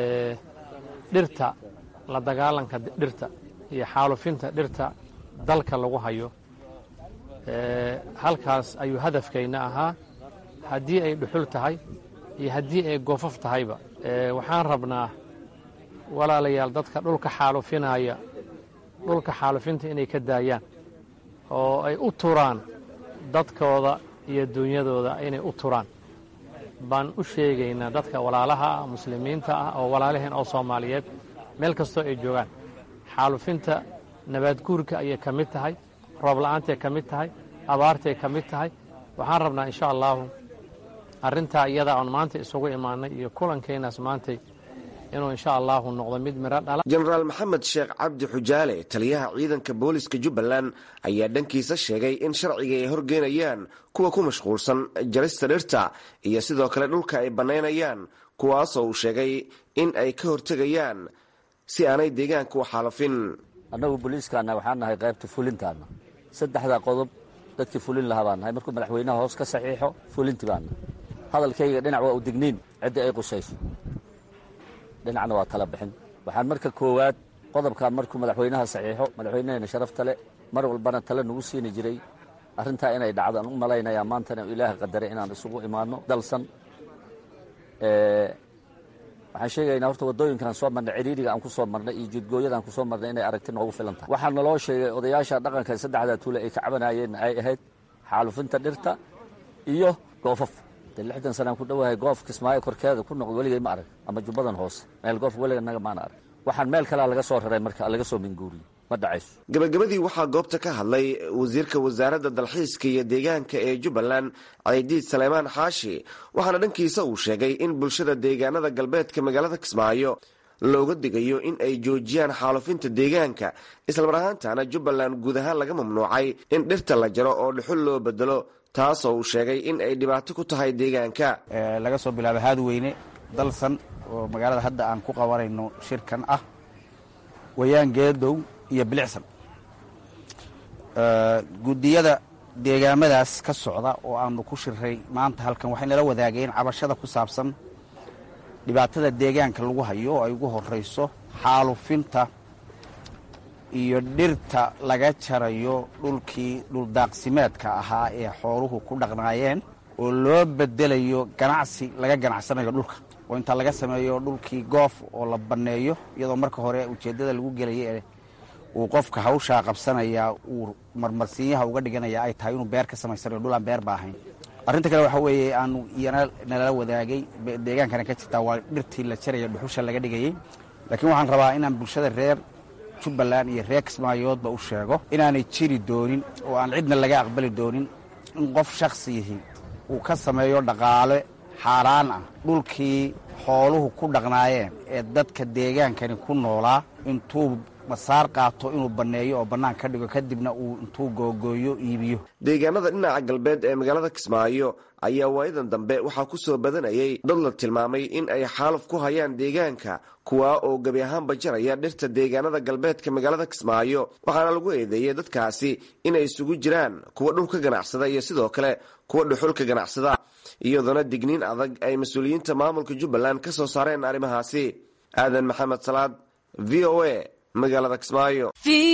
dhirta la dagaalanka dhirta iyo xaalufinta dhirta dalka lagu hayo, halkaas ayuu hadafkayna ahaa, haddii ay dhuxul tahay iyo haddii ay goofaf tahayba. waxaan rabnaa walaalayaal dadka dhulka xaalufinaya dhulka xaalufinta inay ka daayaan oo ay u turaan dadkooda iyo duunyadooda inay u turaan baan u sheegaynaa dadka walaalaha ah muslimiinta ah oo walaalaheen oo soomaaliyeed meel kastoo ay joogaan xaalufinta nabaadguurka ayay ka mid tahay, roob la'aantay ka mid tahay, abaartay ka mid tahay. waxaan rabnaa insha allaahu arrintaa iyada aan maanta isugu imaanay iyo kulankeenaas maantay inuu insha allaahu noqdo mid miro dhala. jenaraal maxamed sheekh cabdi xujaale taliyaha ciidanka booliska jubbaland ayaa dhankiisa sheegay in sharciga ay horgeynayaan kuwa ku mashquulsan jarista dhirta iyo sidoo kale dhulka ay bannaynayaan, kuwaasoo uu sheegay in ay ka hortegayaan si aanay deegaanka u xaalufin. annagu booliiskaana waxaan nahay qaybta fulintaana saddexdaa qodob dadkii fulin lahaa baan nahay. markuu madaxweynaha hoos ka saxiixo fulinti baana hadalkayga dhinac waa u digniin ciddii ay qusayso, dhinacna waa tala bixin. waxaan marka koowaad qodobkaan markuu madaxweynaha saxiixo, madaxweynahayna sharafta le mar walbana tale nagu siini jiray arrintaa inay dhacdo. aan u malaynayaa maantana ilaaha qadaray inaan isugu imaanno dalsan. waxaan sheegaynaa horta waddooyinkaan soo marnay, ciriiriga aan ku soo marnay iyo jidgooyadaan ku soo marnay inay aragti noogu filan tahay. waxaa naloo sheegay odayaasha dhaqanka saddexdaa tuule ay ka cabanayeen ay ahayd xaalufinta dhirta iyo goofaf. de lixdan sanaan ku dhowahay goof kismaayo korkeeda ku noqdo weligay ma arag, ama jubbadan hoose meel goof weliga naga maana arag. waxaan meel kalea laga soo raray marka laga soo minguuriyo ma dhacayso. gabagabadii waxaa goobta ka hadlay wasiirka wasaaradda dalxiiska iyo deegaanka ee jubbaland caydiid saleymaan xaashi, waxaana dhankiisa uu sheegay in bulshada deegaanada galbeedka magaalada kismaayo looga digayo in ay joojiyaan xaalufinta deegaanka, islamar ahaantaana jubbaland guud ahaan laga mamnuucay in dhirta la jaro oo dhuxul loo bedelo, taasoo uu sheegay in ay dhibaato ku tahay deegaanka. laga soo bilaabo haadweyne dalsan oo magaalada hadda aan ku qabanayno shirkan ah wayaan geedow iyo bilicsan. guddiyada deegaamadaas ka socda oo aanu ku shiray maanta halkan waxay nala wadaageen cabashada ku saabsan dhibaatada deegaanka lagu hayo oo ay ugu horrayso xaalufinta iyo dhirta laga jarayo dhulkii dhuldaaqsimeedka ahaa ee xooluhu ku dhaqnaayeen oo loo bedelayo ganacsi laga ganacsanayo dhulka, oo inta laga sameeyo dhulkii goof oo la banneeyo, iyadoo marka hore ujeeddada lagu gelayay uu qofka hawshaa qabsanaya uu marmarsiinyaha uga dhiganaya ay tahay inuu beer ka samaysanayo dhul aan beer ba ahayn. arrinta kale waxaa weeye aanu iyana nalala wadaagay deegaankana ka jirtaa waa dhirtii la jaraya dhuxusha laga dhigayey. laakiin waxaan rabaa inaan bulshada reer jubbaland iyo reer kismaayoodba u sheego inaanay jiri doonin oo aan cidna laga aqbali doonin in qof shakhsiyihii uu ka sameeyo dhaqaale xaaraan ah dhulkii xooluhu ku dhaqnaayeen ee dadka deegaankani ku noolaa, intuu masaar qaato inuu banneeyo oo bannaan ka dhigo, kadibna uu intuu googooyo iibiyo. deegaanada dhinaca galbeed ee magaalada kismaayo ayaa waayadan dambe waxaa ku soo badanayay dad la tilmaamay in ay xaaluf ku hayaan deegaanka, kuwaa oo gebi ahaanba jaraya dhirta deegaanada galbeedka magaalada kismaayo, waxaana lagu eedeeyey dadkaasi inay isugu jiraan kuwa dhulka ganacsada iyo sidoo kale kuwa dhuxulka ganacsada, iyadoona digniin adag ay mas-uuliyiinta maamulka jubbaland ka soo saareen arrimahaasi. aadan maxamed salaad, v o a, magaalada kismaayo.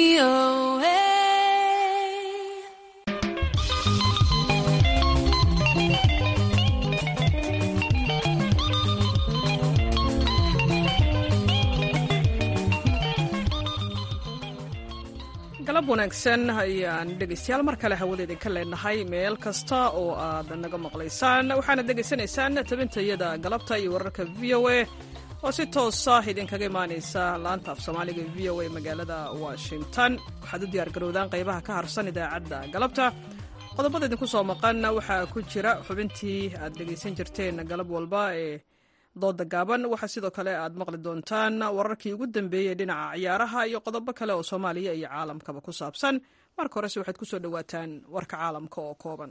galab wanaagsan ayaan dhegaystayaal mar kale hawada idinka leenahay meel kasta oo aad naga maqlaysaan. waxaana degaysanaysaan tabintayada galabta iyo wararka v o a oo si toosa idinkaga imaanaysa laanta af soomaaliga v o a magaalada washington. waxaad u diyaar garowdaan qaybaha ka harsan idaacadda galabta. qodobada idinku soo maqan waxaa ku jira xubintii aad dhegaysan jirteen galab walba ee dooda gaaban. waxaa sidoo kale aad maqli doontaan wararkii ugu dambeeyey dhinaca ciyaaraha iyo qodobo kale oo soomaaliya iyo caalamkaba ku saabsan. marka horese waxaad ku soo dhowaataan warka caalamka oo kooban.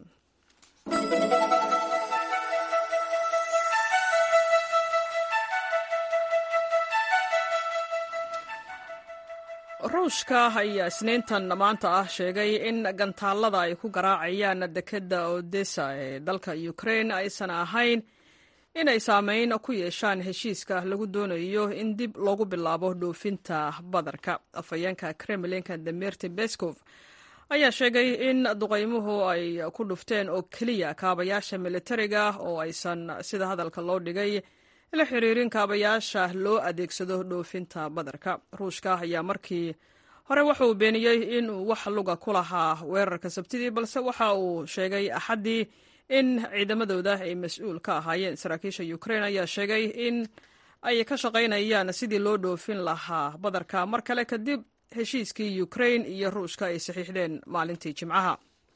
ruushka ayaa isniintan maanta ah sheegay in gantaallada ay ku garaacayaan dekedda odessa ee dalka ukraine aysan ahayn inay saameyn ku yeeshaan heshiiska lagu doonayo in dib loogu bilaabo dhoofinta badarka. afhayeenka kremlinka demirti beskov ayaa sheegay in duqaymuhu ay ku dhufteen oo keliya kaabayaasha militariga oo aysan sida hadalka loo dhigay la xiriirin kaabayaasha loo adeegsado dhoofinta badarka. ruushka ayaa markii hore waxa uu beeniyey in uu wax luga ku lahaa weerarka sabtidii, balse waxa uu sheegay axaddii in ciidamadooda ay mas-uul ka ahaayeen. saraakiisha ukraine ayaa sheegay in ay ka shaqaynayaan sidii loo dhoofin lahaa badarka mar kale kadib heshiiskii ukrain iyo ruushka ay saxiixdeen maalintii jimcaha.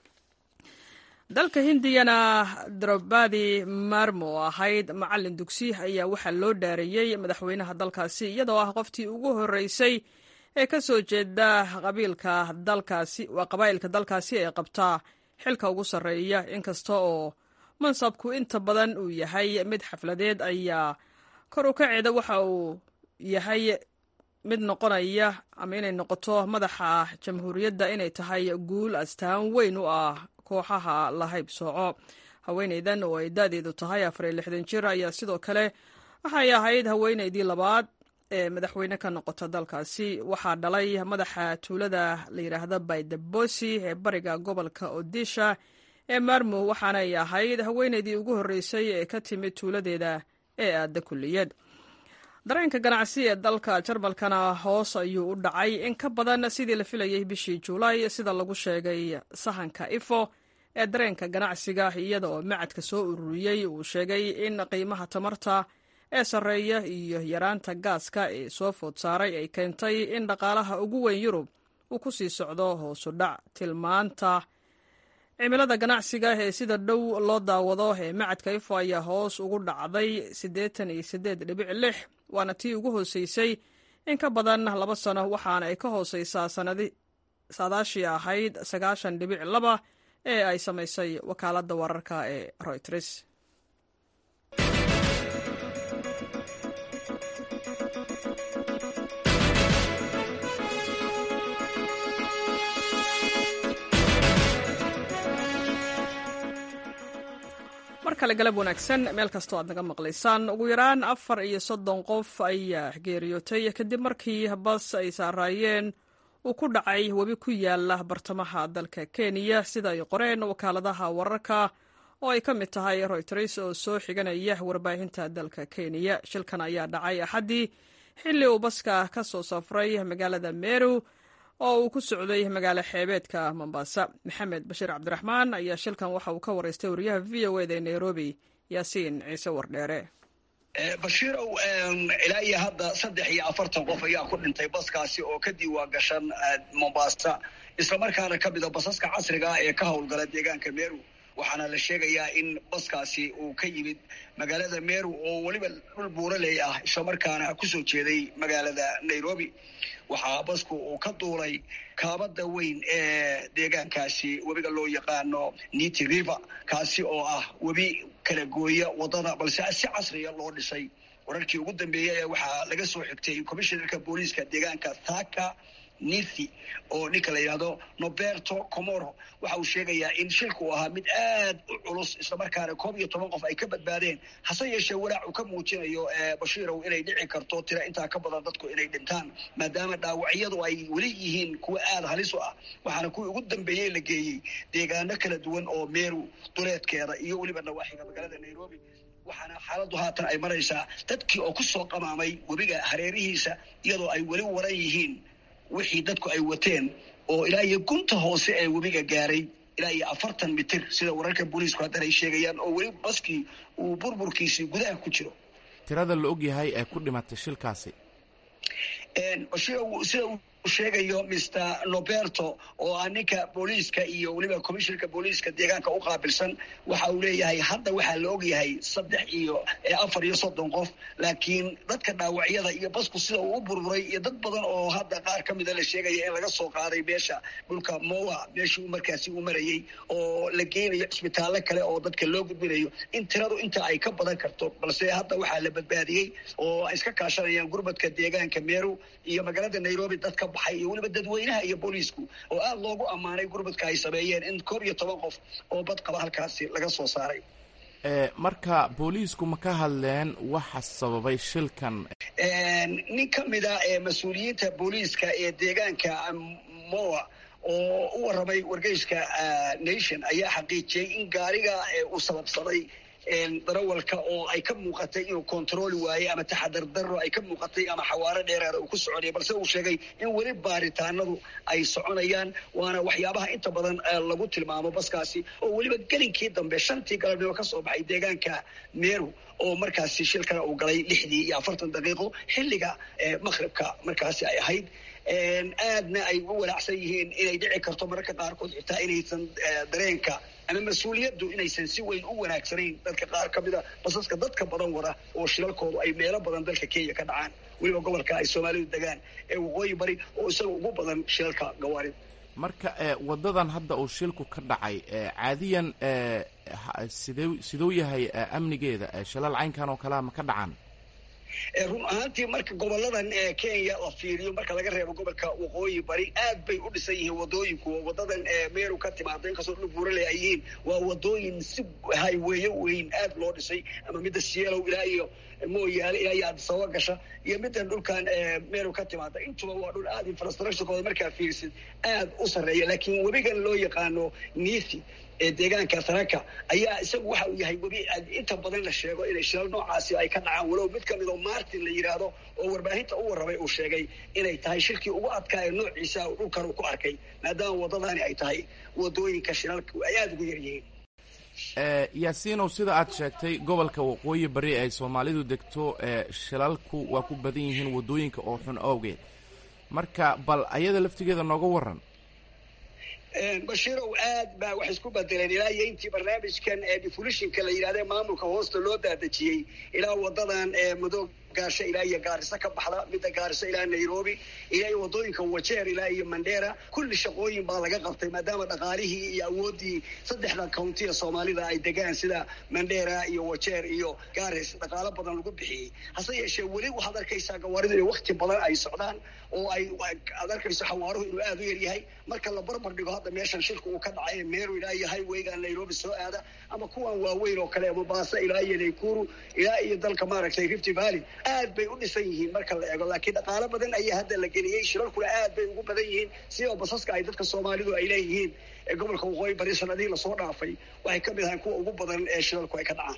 dalka hindiyana drobadi marmo oo ahayd macalin dugsi ayaa waxaa loo dhaareeyey madaxweynaha dalkaasi iyadoo ah qoftii ugu horreysay ee ka soo jeeda qabiilka dalkaasi waa qabaa'ilka dalkaasi ee qabtaa xilka ugu sarreeya. inkasta oo mansabku inta badan uu yahay mid xafladeed ayaa kor u kaceeda waxa uu yahay mid noqonaya ama inay noqoto madaxa jamhuuriyadda inay tahay guul astaan weyn u ah kooxaha la haybsooco. haweeneydan oo ay da'deedu tahay afar iyo lixdan jir ayaa sidoo kale waxay ahayd haweeneydii labaad ee madaxweyne ka noqota dalkaasi. waxaa dhalay madaxa tuulada la yidhaahda baydebosi ee bariga gobolka odisha ee marmo waxaana ay ahayd haweeneydii ugu horreysay ee ka timid tuuladeeda ee aada kulliyad. dareenka ganacsi ee dalka jarmalkana hoos ayuu u dhacay in ka badan sidii la filayay bishii juulaay sida lagu sheegay sahanka ifo ee dareenka ganacsiga, iyada oo macadka soo ururiyey uu sheegay in qiimaha tamarta ee sarreeya iyo yaraanta gaaska ee soo food saaray ay keentay in dhaqaalaha ugu weyn yurub uu ku sii socdo hoosu dhac. tilmaanta cimilada ganacsiga ee sida dhow loo daawado ee macadka ifo ayaa hoos ugu dhacday siddeetan iyo siddeed dhibic lix waana tii ugu hooseysay in ka badan laba sano waxaana ay ka hooseysaa sanadi saadaashii ahayd sagaashan dhibic laba ee ay samaysay wakaaladda wararka ee Reuters. markale galab wanaagsan meel kastoo aad naga maqlaysaan. ugu yaraan afar iyo soddon qof ayaa geeriyootay kadib markii bas ay saaraayeen uu ku dhacay webi ku yaala bartamaha dalka Kenya sida ay qoreen wakaaladaha wararka oo ay ka mid tahay Reuters oo soo xiganaya warbaahinta dalka Kenya. shilkan ayaa dhacay Axadii xilli uu baska ka soo safray magaalada Meru oo uu ku socday magaalo xeebeedka Mombasa. Maxamed Bashir Cabdiraxmaan ayaa shilkan waxa uu ka wareystay wariyaha V O A ee Nairobi Yaasiin Ciise Wardheere. bashiirow ilaa iyo hadda saddex iyo afartan qof ayaa ku dhintay baskaasi oo ka diiwaan gashan Mombasa islamarkaana ka mid ah basaska casriga ee ka howlgala deegaanka Meru. waxaana la sheegayaa in baskaasi uu ka yimid magaalada Meru oo waliba dhul buuraley ah islamarkaana kusoo jeeday magaalada Nairobi. waxaa basku uu ka duulay kaabada weyn ee deegaankaasi webiga loo yaqaano Niti River kaasi oo ah webi kala gooya wadada balse si casriya loo dhisay. wararkii ugu dambeeyay waxaa laga soo xigtay komishinerka booliiska deegaanka Thaka Nithi oo ninka la yiraahdo Noberto Komoro waxa uu sheegayaa in shilku ahaa mid aad u culus islamarkaana koob iyo toban qof ay ka badbaadeen hase yeeshee walaac uu ka muujinayo Bashiirow inay dhici karto tira intaa ka badan dadku inay dhintaan maadaama dhaawacyadu ay weli yihiin kuwa aad halis u ah. waxaana kuwii ugu dambeeyay la geeyey deegaano kala duwan oo Meru duleedkeeda iyo weliba nawaaxiga magaalada Nairobi. waxaana xaaladdu haatan ay maraysaa dadkii oo ku soo qamaamay webiga hareerihiisa iyadoo ay weli waran yihiin wixii dadku ay wateen oo ilaa iyo gunta hoose ee webiga gaaray ilaa iyo afartan mitir sida wararka booliisku hadda ay sheegayaan oo weli baskii uu burburkiisii gudaha ku jiro. tirada la og yahay ee ku dhimatay shilkaasi sida uu sheegayo mister Noberto oo ah ninka booliiska iyo weliba komishinerka booliiska deegaanka u qaabilsan waxa uu leeyahay hadda waxaa la og yahay saddex iyo afar iyo soddon qof laakiin dadka dhaawacyada iyo basku sida uu u burburay iyo dad badan oo hadda qaar ka mida la sheegaya in laga soo qaaday meesha dhulka Moa meeshii uu markaasi u marayay oo la geenayo isbitaallo kale oo dadka loo gudbinayo in tiradu inta ay ka badan karto balse hadda waxaa la badbaadiyey oo ay iska kaashanayaan gurmadka deegaanka Meru iyo magaalada Nairobi dadka baxay iyo weliba dadweynaha iyo booliisku oo aad loogu ammaanay gurmadka ay sameeyeen in koob iyo toban qof oo bad qaba halkaasi laga soo saaray. marka booliisku ma ka hadleen waxa sababay shilkan? nin ka mid ah ee mas-uuliyiinta booliiska ee deegaanka Moa oo u warramay wargeyska Nation ayaa xaqiijiyey in gaariga uu sababsaday darawalka oo ay ka muuqatay inuu kontrooli waayey ama taxadar darro ay ka muuqatay ama xawaaro dheeraada uu ku soconaya balse uu sheegay in weli baaritaanadu ay soconayaan waana waxyaabaha inta badan lagu tilmaamo baskaasi oo weliba gelinkii dambe shantii galabnimo ka soo baxay deegaanka meru oo markaasi shilkana uu galay lixdii iyo afartan daqiiqo xilliga maqribka markaasi ay ahayd aadna ay u walaacsan yihiin inay dhici karto mararka qaarkood xitaa inaysan dareenka ama mas-uuliyaddu inaysan si weyn u wanaagsanayn dadka qaar ka mida basaska dadka badan wada oo shilalkoodu ay meelo badan dalka Kenya ka dhacaan weliba gobolka ay Soomaalidu degaan ee waqooyi bari oo isaga ugu badan shilalka gawaarida marka wadadan hadda uu shilku ka dhacay caadiyan sidoo sidoo yahay amnigeeda shilal caynkan oo kala ma ka dhacaan run ahaantii marka goboladan ee Kenya la fiiriyo marka laga reebo gobolka waqooyi bari aad bay u dhisan yihiin wadooyinku wadadan ee Meru ka timaado in kasoo dhul buurale ay yihiin waa wadooyin si highway weyn aad loo dhisay ama midda Sielow ilaa iyo mooyaale ilaa iyo Addis Ababa gasha iyo midda dhulkan ee Meru ka timaado intuba waa dhul aad infrastructure-kooda markaa fiirsid aad u sareeya laakiin webigan loo yaqaano Nithi ee deegaanka Tharaka ayaa isagu waxa uu yahay webi inta badan la sheego inay shilal noocaasi ay ka dhacaan walow mid kamid oo Martin la yiraahdo oo warbaahinta u warramay uu sheegay inay tahay shilkii ugu adkaa ee noociisa uu dhulkan ku arkay maadaama wadadani ay tahay wadooyinka shilalku ay aad ugu yaryihiin ee yaasiino sida aad sheegtay gobolka waqooyi bari ay Soomaalidu degto ee shilalku waa ku badan yihiin wadooyinka oo xun awgeed marka bal ayada laftigeeda nooga waran bashiirow aad baa wax isku bedeleen ilaa iyo intii barnaamijkan ee defulishinka la yidhahdee maamulka hoosta loo daadejiyey ilaa wadadan ee madoog gaasha ilaa iyo gaarisa ka baxda midda gaarisa ilaa Nairobi ilaa iyo wadooyinka Wajeer ilaa iyo Mandera kulli shaqooyin baa laga qabtay maadaama dhaqaalihii iyo awoodii saddexda county ee Soomaalida ay degaan sida Mandera iyo Wajeer iyo Garis dhaqaale badan lagu bixiyay hase yeeshee weli waxaad arkaysaa gawaarida in waqti badan ay socdaan oo ay aad arkayso xawaaruhu inuu aad u yar yahay marka la barbar dhigo hadda meeshan shilku uu ka dhacay Meru ilaa iyo highwayga Nairobi soo aada ama kuwan waaweyn oo kale Mombasa ilaa iyo Nakuru ilaa iyo dalka maaragtay Rift Valley aad bay u dhisan yihiin marka la eego laakiin dhaqaale badan ayaa hadda la geliyay shilalkuna aad bay ugu badan yihiin sidoo basaska ay dadka Soomaalidu ay leeyihiin ee gobolka waqooyi bari sanadii la soo dhaafay waxay ka mid ahaan kuwa ugu badan ee shilalku ay ka dhacaan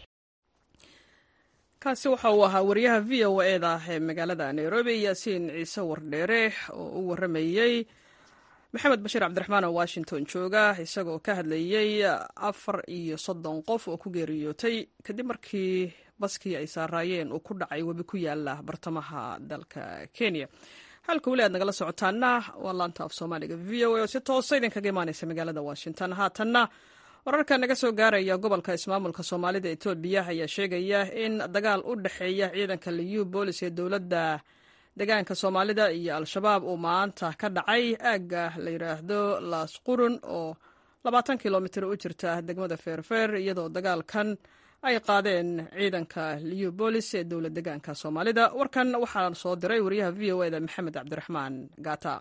kaasi waxa uu ahaa wariyaha V O A da ee magaalada Nairobi Yaasiin Ciise Wardheere oo u waramayay maxamed bashiir cabdiraxmaan oo Washington jooga isagoo ka hadlayay afar iyo soddon qof oo ku geeriyootay kadib markii baskii ay saaraayeen uu ku dhacay webi ku yaala bartamaha dalka Kenya halka wali aad nagala socotaana waa laanta af Soomaaliga V O A oo si toos ah idinkaga imaanaysa magaalada Washington haatanna wararka naga soo gaaraya gobolka ismaamulka Soomaalida ee Itoobiya ayaa sheegaya in dagaal u dhaxeeya ciidanka liyu boolis ee dawladda deegaanka Soomaalida iyo Al-Shabaab uu maanta ka dhacay aaga la yiraahdo Laas Qurun oo labaatan kiiloomitir u jirta degmada Feerfeer iyadoo dagaalkan ay qaadeen ciidanka liyu boolis ee dawladda deegaanka Soomaalida warkan waxaa soo diray wariyaha V O A da Maxamed Cabdiraxmaan Gaata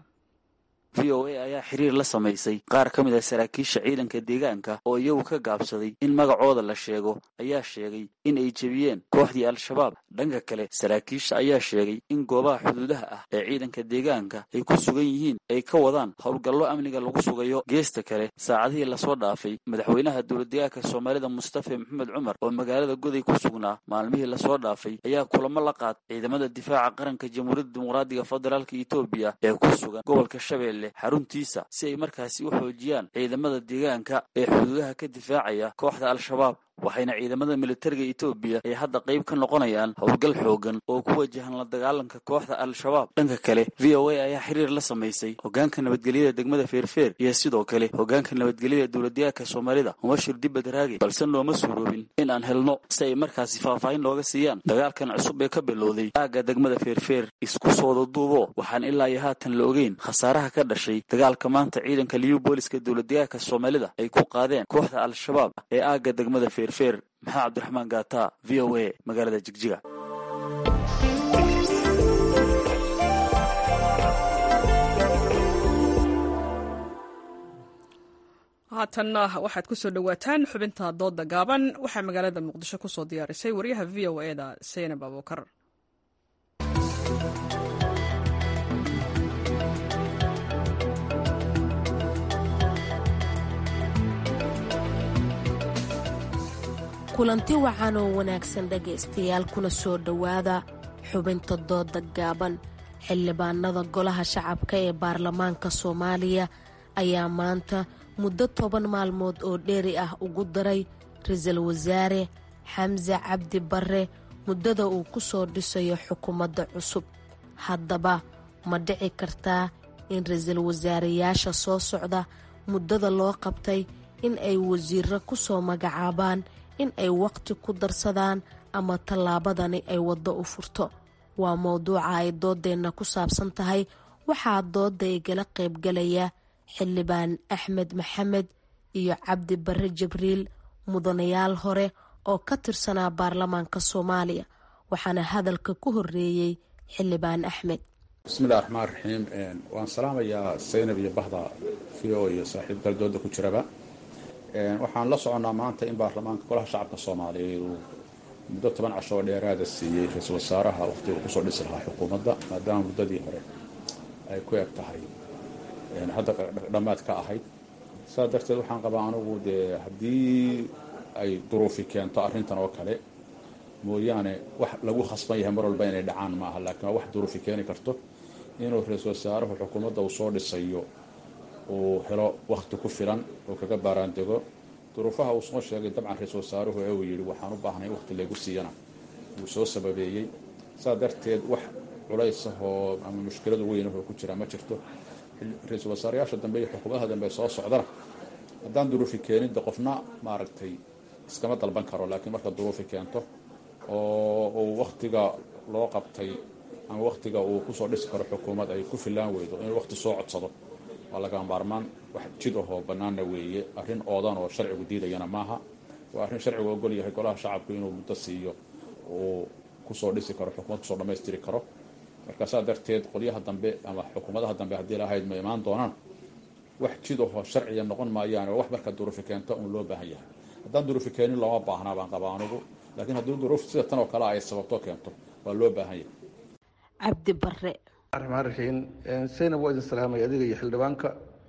V O A ayaa xiriir la samaysay qaar ka mid ah saraakiisha ciidanka deegaanka oo iyagu ka gaabsaday in magacooda la sheego ayaa sheegay in ay jebiyeen kooxdii Al-Shabaab dhanka kale saraakiisha ayaa sheegay in goobaha xuduudaha ah ee ciidanka deegaanka ay ku sugan yihiin ay ka wadaan howlgallo amniga lagu sugayo geesta kale saacadihii lasoo dhaafay madaxweynaha dowladdeegaanka Soomaalida Mustafa Maxamed Cumar oo magaalada Goday ku sugnaa maalmihii lasoo dhaafay ayaa kulamo la qaad ciidamada difaaca qaranka Jamhuuriyadda Dimuqraadiga Federaalka Itoobiya ee ku sugan gobolka Shabeelle xaruntiisa si ay markaasi u xoojiyaan ciidamada deegaanka ee xuduudaha ka difaacaya kooxda Al-Shabaab waxayna ciidamada militariga Itoobiya ay hadda qayb ka noqonayaan howlgal xoogan oo ku wajahan la dagaalanka kooxda Al-Shabaab dhanka kale V O A ayaa xiriir la samaysay hoggaanka nabadgelyada degmada Feerfeer iyo sidoo kale hoggaanka nabadgelyada dawladdeegaanka Soomaalida Mubashir Dibad Raagi balse nooma suuroobin in aan helno si ay markaasi faahfaahin looga siiyaan dagaalkan cusub ee ka bilowday aaga degmada Feerfeer isku soo duubo waxaan ilaa iyo haatan la ogeyn khasaaraha ka dhashay dagaalka maanta ciidanka liyu booliska dawladdeegaanka Soomaalida ay ku qaadeen kooxda Al-Shabaab ee aaga degmada Feerfeer maxamed cabdiraxmaan gaata V O A magaalada Jigjiga haatanna waxaad ku soo dhawaataan xubinta dooda gaaban waxaa magaalada Muqdisho ku soo diyaarisay wariyaha V O A da Seynab Abuukar kulanti wacan oo wanaagsan dhegaystayaal kuna soo dhowaada xubinta dooda gaaban. xildhibaanada golaha shacabka ee baarlamaanka soomaaliya ayaa maanta muddo toban maalmood oo dheeri ah ugu daray ra-iisul wasaare xamse cabdi barre muddada uu ku soo dhisayo xukuumadda cusub. haddaba ma dhici kartaa in ra-iisul wasaareyaasha soo socda muddada loo qabtay in ay wasiiro ku soo magacaabaan in ay waqti ku darsadaan ama tallaabadani ay waddo u furto? waa mowduuca ay doodeenna ku saabsan tahay. waxaa dooda igala qaybgalaya xildhibaan axmed maxamed iyo cabdi barre jibriil, mudanayaal hore oo ka tirsanaa baarlamaanka soomaaliya. waxaana hadalka ku horeeyey xildhibaan axmed. bismillahi raxmaan raxiim. waan salaamayaa saynab iyo bahda v o iyo saaxiib galdooda ku jiraba. waxaan la soconnaa maanta in baarlamaanka golaha shacabka soomaaliyeed uu muddo toban casho oo dheeraada siiyey ra-iisul wasaaraha waqtiga uu kusoo dhisi lahaa xukuumadda, maadaama muddadii hore ay ku eg tahay hadda dhammaad ka ahayd. saas darteed waxaan qabaa anugu dee haddii ay duruufi keento arrintan oo kale mooyaane wax lagu khasban yahay mar walba inay dhacaan maaha, laakiin waa wax duruufi keeni karto inuu ra-iisul wasaaruhu xukuumadda uu soo dhisayo uu helo wakti ku filan oo kaga baaraandego. duruufaha uu soo sheegay dabcan ra-iisul wasaaruhu ee uu yidhi waxaan u baahnay in waqti laygu siiyana wuu soo sababeeyey. saas darteed wax culaysahoo ama mushkiladu weynahoo ku jira ma jirto. ra-iisul wasaareyaasha dambe iyo xukuumadaha dambe soo socdana haddaan duruufi keenin de qofna maaragtay iskama dalban karo, laakiin marka duruufi keento oo uu waktiga loo qabtay ama waktiga uu kusoo dhisi karo xukuumad ay ku filaan weydo inuu waqti soo codsado waa laga maarmaan. wax jid ahoo bannaanna weeye, arrin oodan oo sharcigu diidayana maaha. waa arrin sharcigu ogol yahay golaha shacabku inuu muddo siiyo uu kusoo dhisi karo xukuumad kusoo dhammaystiri karo. marka saa darteed qolyaha dambe ama xukuumadaha dambe haddii lahayd ma imaan doonaan wax jid ahoo sharciya noqon maayaan, wax marka duruufi keento uun loo baahan yahay. haddaan duruufi keenin looma baahnaa baan qabaa anugu, laakiin haddii duruuf sida tan oo kale ay sababto keento waa loo baahan yahay. cabdi barre. raxmaan raxiim. saynab waa idin salaamay adiga iyo xildhibaanka.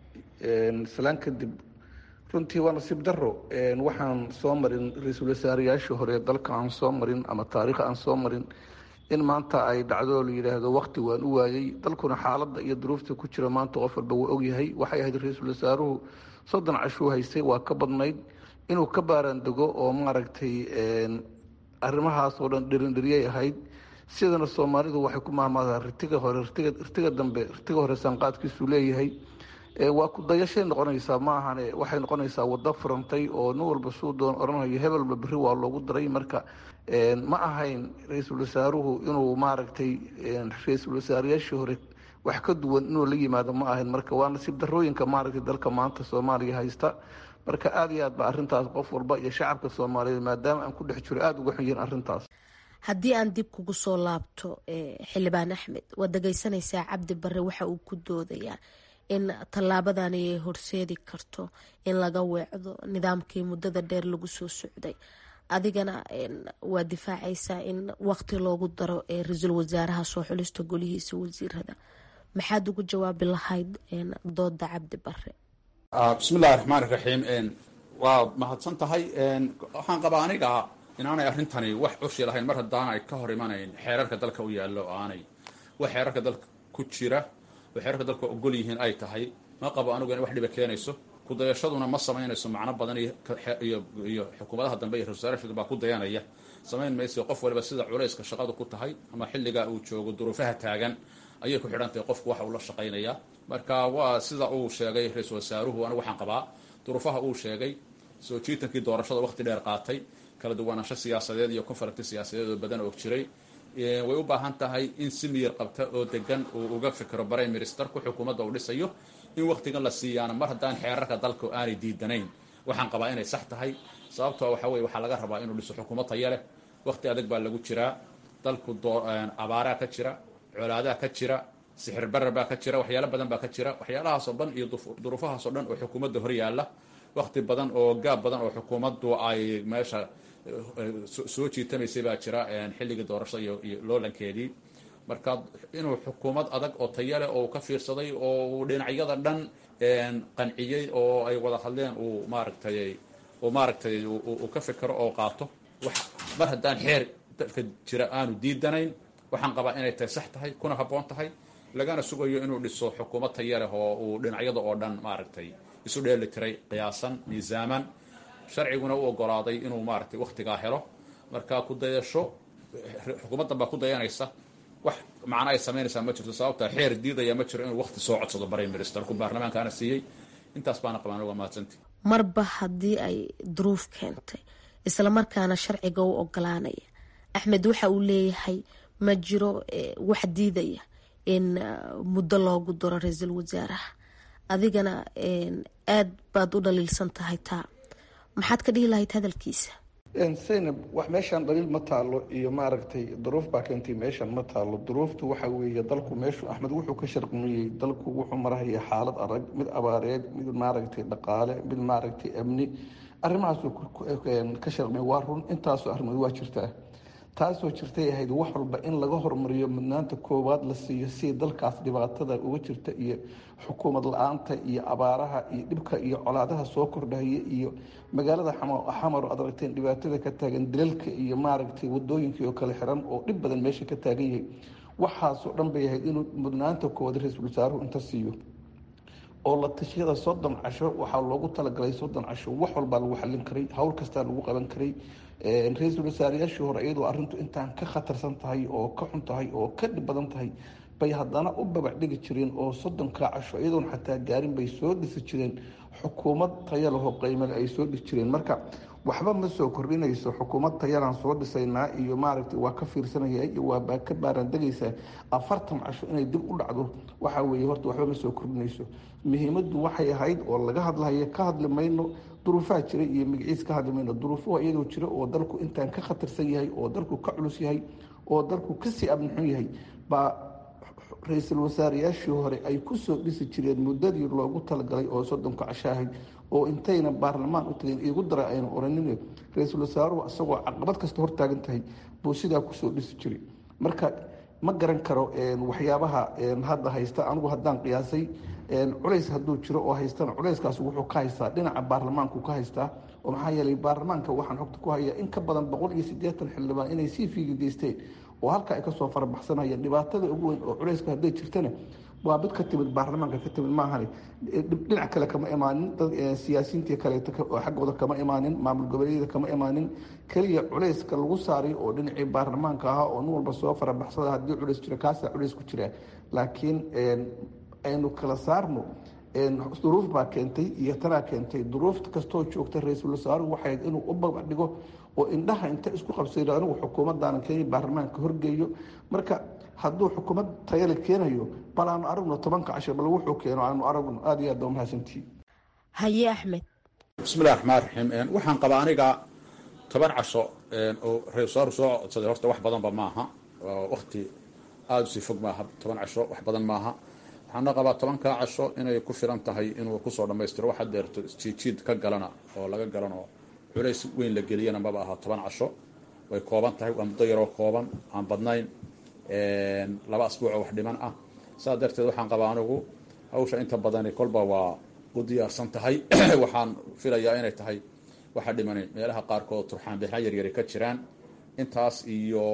salaan kadib runtii waa nasiib daro waxaan soo marin ra-iisul wasaareyaashii hore dalka aan soo marin ama taariikh aan soo marin in maanta ay dhacdo la yidhaahdo waqti waan u waayey. dalkuna xaaladda iyo duruufta ku jira maanta qof walba wuu ogyahay. waxay ahayd ra-iisul wasaaruhu soddon cashuu haystay, waa ka badnayd inuu ka baaraandego oo maaragtay arrimahaas oo dhan dhirindhiriyay ahayd. sidana soomaalidu waxay ku mahmaadaa ritiga hore ritiga dambe ritiga hore sanqaadkiisuu leeyahay. waa ku dayashay noqonaysaa ma ahane waxay noqonaysaa waddo furantay oo nin walba suu doon odhanayo hebelba berri waa loogu daray. marka ma ahayn ra-iisul wasaaruhu inuu maaragtay ra-iisul wasaareyaashii hore wax ka duwan inuu la yimaado ma ahayn. marka waa nasiib darooyinka maaragtay dalka maanta soomaaliya haysta. marka aada iyo aad ba arrintaas qof walba iyo shacabka soomaaliyeed maadaama aan ku dhex jiro aada uga xun yihiin arrintaas. haddii aan dib kugu soo laabto xildhibaan axmed, waad dhegaysanaysaa cabdi barre waxa uu ku doodayaa in tallaabadani ay horseedi karto in laga weecdo nidaamkii muddada dheer lagu soo socday. adigana waa difaacaysaa in waqti loogu daro ee ra-iisul wasaaraha soo xulista golihiisa wasiirada. maxaad ugu jawaabi lahayd dooda cabdi barre? bismillahi raxmaan raxiim. waa mahadsan tahay. waxaan qabaa aniga inaanay arrintani wax cushi lahayn mar haddaanay ka hor imanayn xeerarka dalka u yaallo oo aanay wax xeerarka dalka ku jira oo xeerarka dalka ogol yihiin ay tahay. ma qabo anugu inay wax dhiba keenayso. kudayashaduna ma samaynayso macno badan iyo xukuumadaha dambe iyo ra-isul wasaaraha baa ku dayanaya samayn mayso. qof waliba sida culayska shaqadu ku tahay ama xilligaa uu joogo duruufaha taagan ayay ku xidhan tahay qofku waxa uu la shaqaynaya. marka waa sida uu sheegay ra-iisul wasaaruhu, anigu waxaan qabaa duruufaha uu sheegay soo jiitankii doorashada waqti dheer qaatay, kala duwanaansho siyaasadeed iyo konfaragti siyaasadeed oo badan og jiray. way u baahan tahay in si miyir qabta oo degan uu uga fikiro prime ministerku xukuumadda uu dhisayo in waqtigan la siiyaana mar haddaan xeerarka dalka aanay diidanayn. waxaan qabaa inay sax tahay. sababtoo waxa weye waxaa laga rabaa inuu dhiso xukuumad taya leh. waqti adag baa lagu jiraa. dalku abaaraa ka jira, colaadaa ka jira, sixir barar baa ka jira, waxyaalo badan baa ka jira. waxyaalahaasoo dhan iyo duruufahaasoo dhan oo xukuumadda hor yaalla, waqti badan oo gaab badan oo xukuumaddu ay meesha soo jiitamaysay baa jira xilligii doorashada iyo loolankeedii. marka inuu xukuumad adag oo tayale oo ka fiirsaday oo dhinacyada dhan qanciyey oo ay wada hadleen uu maaragtay uu maaragtay uu ka fikiro oo qaato mar haddaan xeer dalka jira aanu diidanayn waxaan qabaa inay tahay sax tahay kuna habboon tahay lagana sugayo inuu dhiso xukuumad taya leh oo uu dhinacyada oo dhan maaragtay isu dheeli tiray qiyaasan miisaaman sharciguna u ogolaaday inuu maaragtay wakhtigaa helo marka ku dayasho xukuumaddan baa ku dayanaysa wax macno ay samaynaysaa ma jirto sababtaa xeer diidaya ma jiro inuu wakhti soo codsado prime ministerku baarlamaankaana siiyey intaas baana qabaan uga mahadsantii marba haddii ay duruuf keentay islamarkaana sharciga u ogolaanaya axmed waxa uu leeyahay ma jiro wax diidaya in muddo loogu daro ra-iisul wasaaraha adigana aad baad u dhaliilsan tahay taa maxaad ka dhihi lahayd hadalkiisa zaynab wax meeshaan dhaliil ma taalo iyo maaragtay duruuf baa keentay meeshaan ma taalo duruuftu waxa weeye dalku meeshu axmed wuxuu ka sharqmiyey dalku wuxuu marahaya xaalad adag mid abaareed mid maaragtay dhaqaale mid maaragtay amni arrimahaasuu ka sharqmiyey waa run intaasoo arrimood waa jirtaa taasoo jirtay ahayd wax walba in laga hormariyo mudnaanta koowaad la siiyo si dalkaas dhibaatada uga jirta iyo xukuumad la-aanta iyo abaaraha iyo dhibka iyo colaadaha soo kordhaya iyo magaalada xamar aad aragteen dhibaatada ka taagan dilalka iyo maaragtay wadooyinkii oo kale xiran oo dhib badan meesha ka taagan yahay waxaasoo dhan bay ahayd inuu mudnaanta koowaad ra-iisul wasaaruhu inta siiyo oo la tashiyada soddon casho waxaa loogu talagalay soddon casho wax walbaa lagu xallin karay hawl kastaa lagu qaban karay ra-iisul wasaarayaashii hore iyadoo arrintu intaan ka khatarsan tahay oo ka xun tahay oo ka dhib badan tahay bay haddana u babac dhigi jireen oo soddonkaa casho iyadoon xataa gaarin bay soo dhisi jireen xukuumad taya lahoo qaymale ay soo dhisi jireen marka waxba ma soo kordhinayso xukuumad tayalaan soo dhisaynaa iyo maaragtay waa ka fiirsanaya iyo waa ka baarandegaysaa afartan casho inay dib u dhacdo waxaa weeye horta waxba ma soo kordhinayso muhiimaddu waxay ahayd oo laga hadlahayo ka hadli mayno duruufaha jira iyo magaciis ka hadli mayno duruufuhu iyadoo jira oo dalku intaan ka khatarsan yahay oo dalku ka culus yahay oo dalku kasii abnixun yahay baa ra-iisul wasaarayaashii hore ay kusoo dhisi jireen muddadii loogu talagalay oo soddonka casho ahayd oo intayna baarlamaan u tageen igu dara ayna oranin ra-iisul wasaaruhu isagoo caqabad kasta hortaagan tahay buu sidaa kusoo dhisi jiray marka ma garan karo waxyaabaha hadda haysta anigu haddaan qiyaasay culays hadduu jiro oo haystana culayskaas wuxuu ka haystaa dhinaca baarlamaanku ka haystaa oo maxaa yeelay baarlamaanka waxaan xogta ku hayaa in ka badan boqol iyo siddeetan xildhibaan inay sii fiiga geysteen oo halka ay kasoo farabaxsanayeen dhibaatada ugu weyn oo culayska hadday jirtana waa mid ka timid baarlamaanka ka timid maahane dhinac kale kama imaanin dad siyaasiyiintii kaleeto oo xaggooda kama imaanin maamul goboleedyada kama imaanin keliya culayska lagu saaray oo dhinacii baarlamaanka ahaa oo nin walba soo farabaxsada haddii culays jiro kaasaa culays ku jiraa laakiin aynu kala saarno duruuf baa keentay iyo tanaa keentay duruufta kastoo joogta ra-iisul wasaaruhu waxay inuu u babac dhigo oo indhaha inta isku qabsay anigu xukuumaddaana kenya baarlamaanka horgeeyo marka hadduu xukuumad tayale keenayo bal aanu aragno tobanka casho bal wuxuu keeno aanu aragno aad iyo aad baa mahadsantihi haye axmed bismillahi raxmaan raxiim waxaan qabaa aniga toban casho oo ra-isul wasaaruhu soo codsaday horta wax badanba maaha wakti aada usii fog maaha toban casho wax badan maaha waxaana qabaa tobankaa casho inay ku filan tahay inuu kusoo dhammaystiro wax hadeerto jiijiid ka galana oo laga galanoo culays weyn la geliyana maba aha toban casho way kooban tahay waa muddo yaroo kooban aan badnayn laba asbuuc oo wax dhiman ah saa darteed waxaan qabaa anigu hawsha inta badani kolba waa u diyaarsan tahay waxaan filayaa inay tahay waxa dhimani meelaha qaarkood turxaan bixna yaryari ka jiraan intaas iyo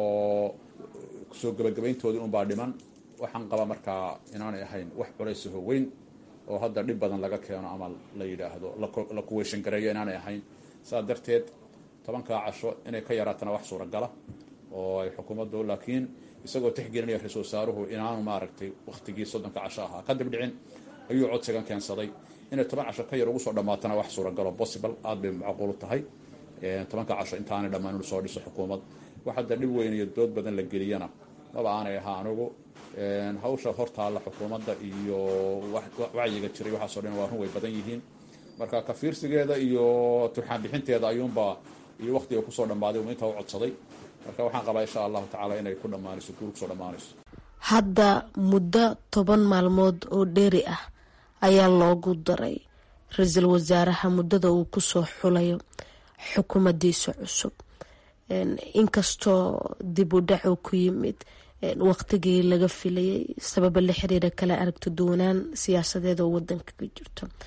soo gabagabayntoodii unbaa dhiman waxaan qabaa markaa inaanay ahayn wax culaysaho weyn oo hadda dhib badan laga keeno ama la yidhaahdo la kuweyshan gareeyo inaanay ahayn saa darteed tobankaa casho inay ka yaraatana wax suuragala oo ay xukuumaddu laakiin isagoo tixgelinaya ra-iisul wasaaruhu inaanu maaragtay waktigii soddonka casho ahaa kadib dhicin ayuu codsigan keensaday inay toban casho ka yar ugu soo dhammaatana wax suuragalo possible aad bay macquulu tahay tobanka casho intaanay dhammaan inuu soo dhiso xukuumad wax hadda dhib weyn iyo dood badan la geliyana maba aanay ahaa anigu hawsha hortaalla xukuumadda iyo wacyiga jiray waxaasoo dhan waa run way badan yihiin marka kafiirsigeeda iyo turxaan bixinteeda ayuunbaa iyo waktiga kusoo dhammaaday uma intaa u codsaday marka waxaan qabaa insha allahu tacaala inay ku dhammaanayso guur kusoo dhammaanayso hadda muddo toban maalmood oo dheeri ah ayaa loogu daray ra-iisul wasaaraha muddada uu kusoo xulayo xukuumaddiisa cusub inkastoo dib u dhac uu ku yimid waqtigii laga filayay sababa la xiriira kala aragti duwanaan siyaasadeed oo wadanka ka jirto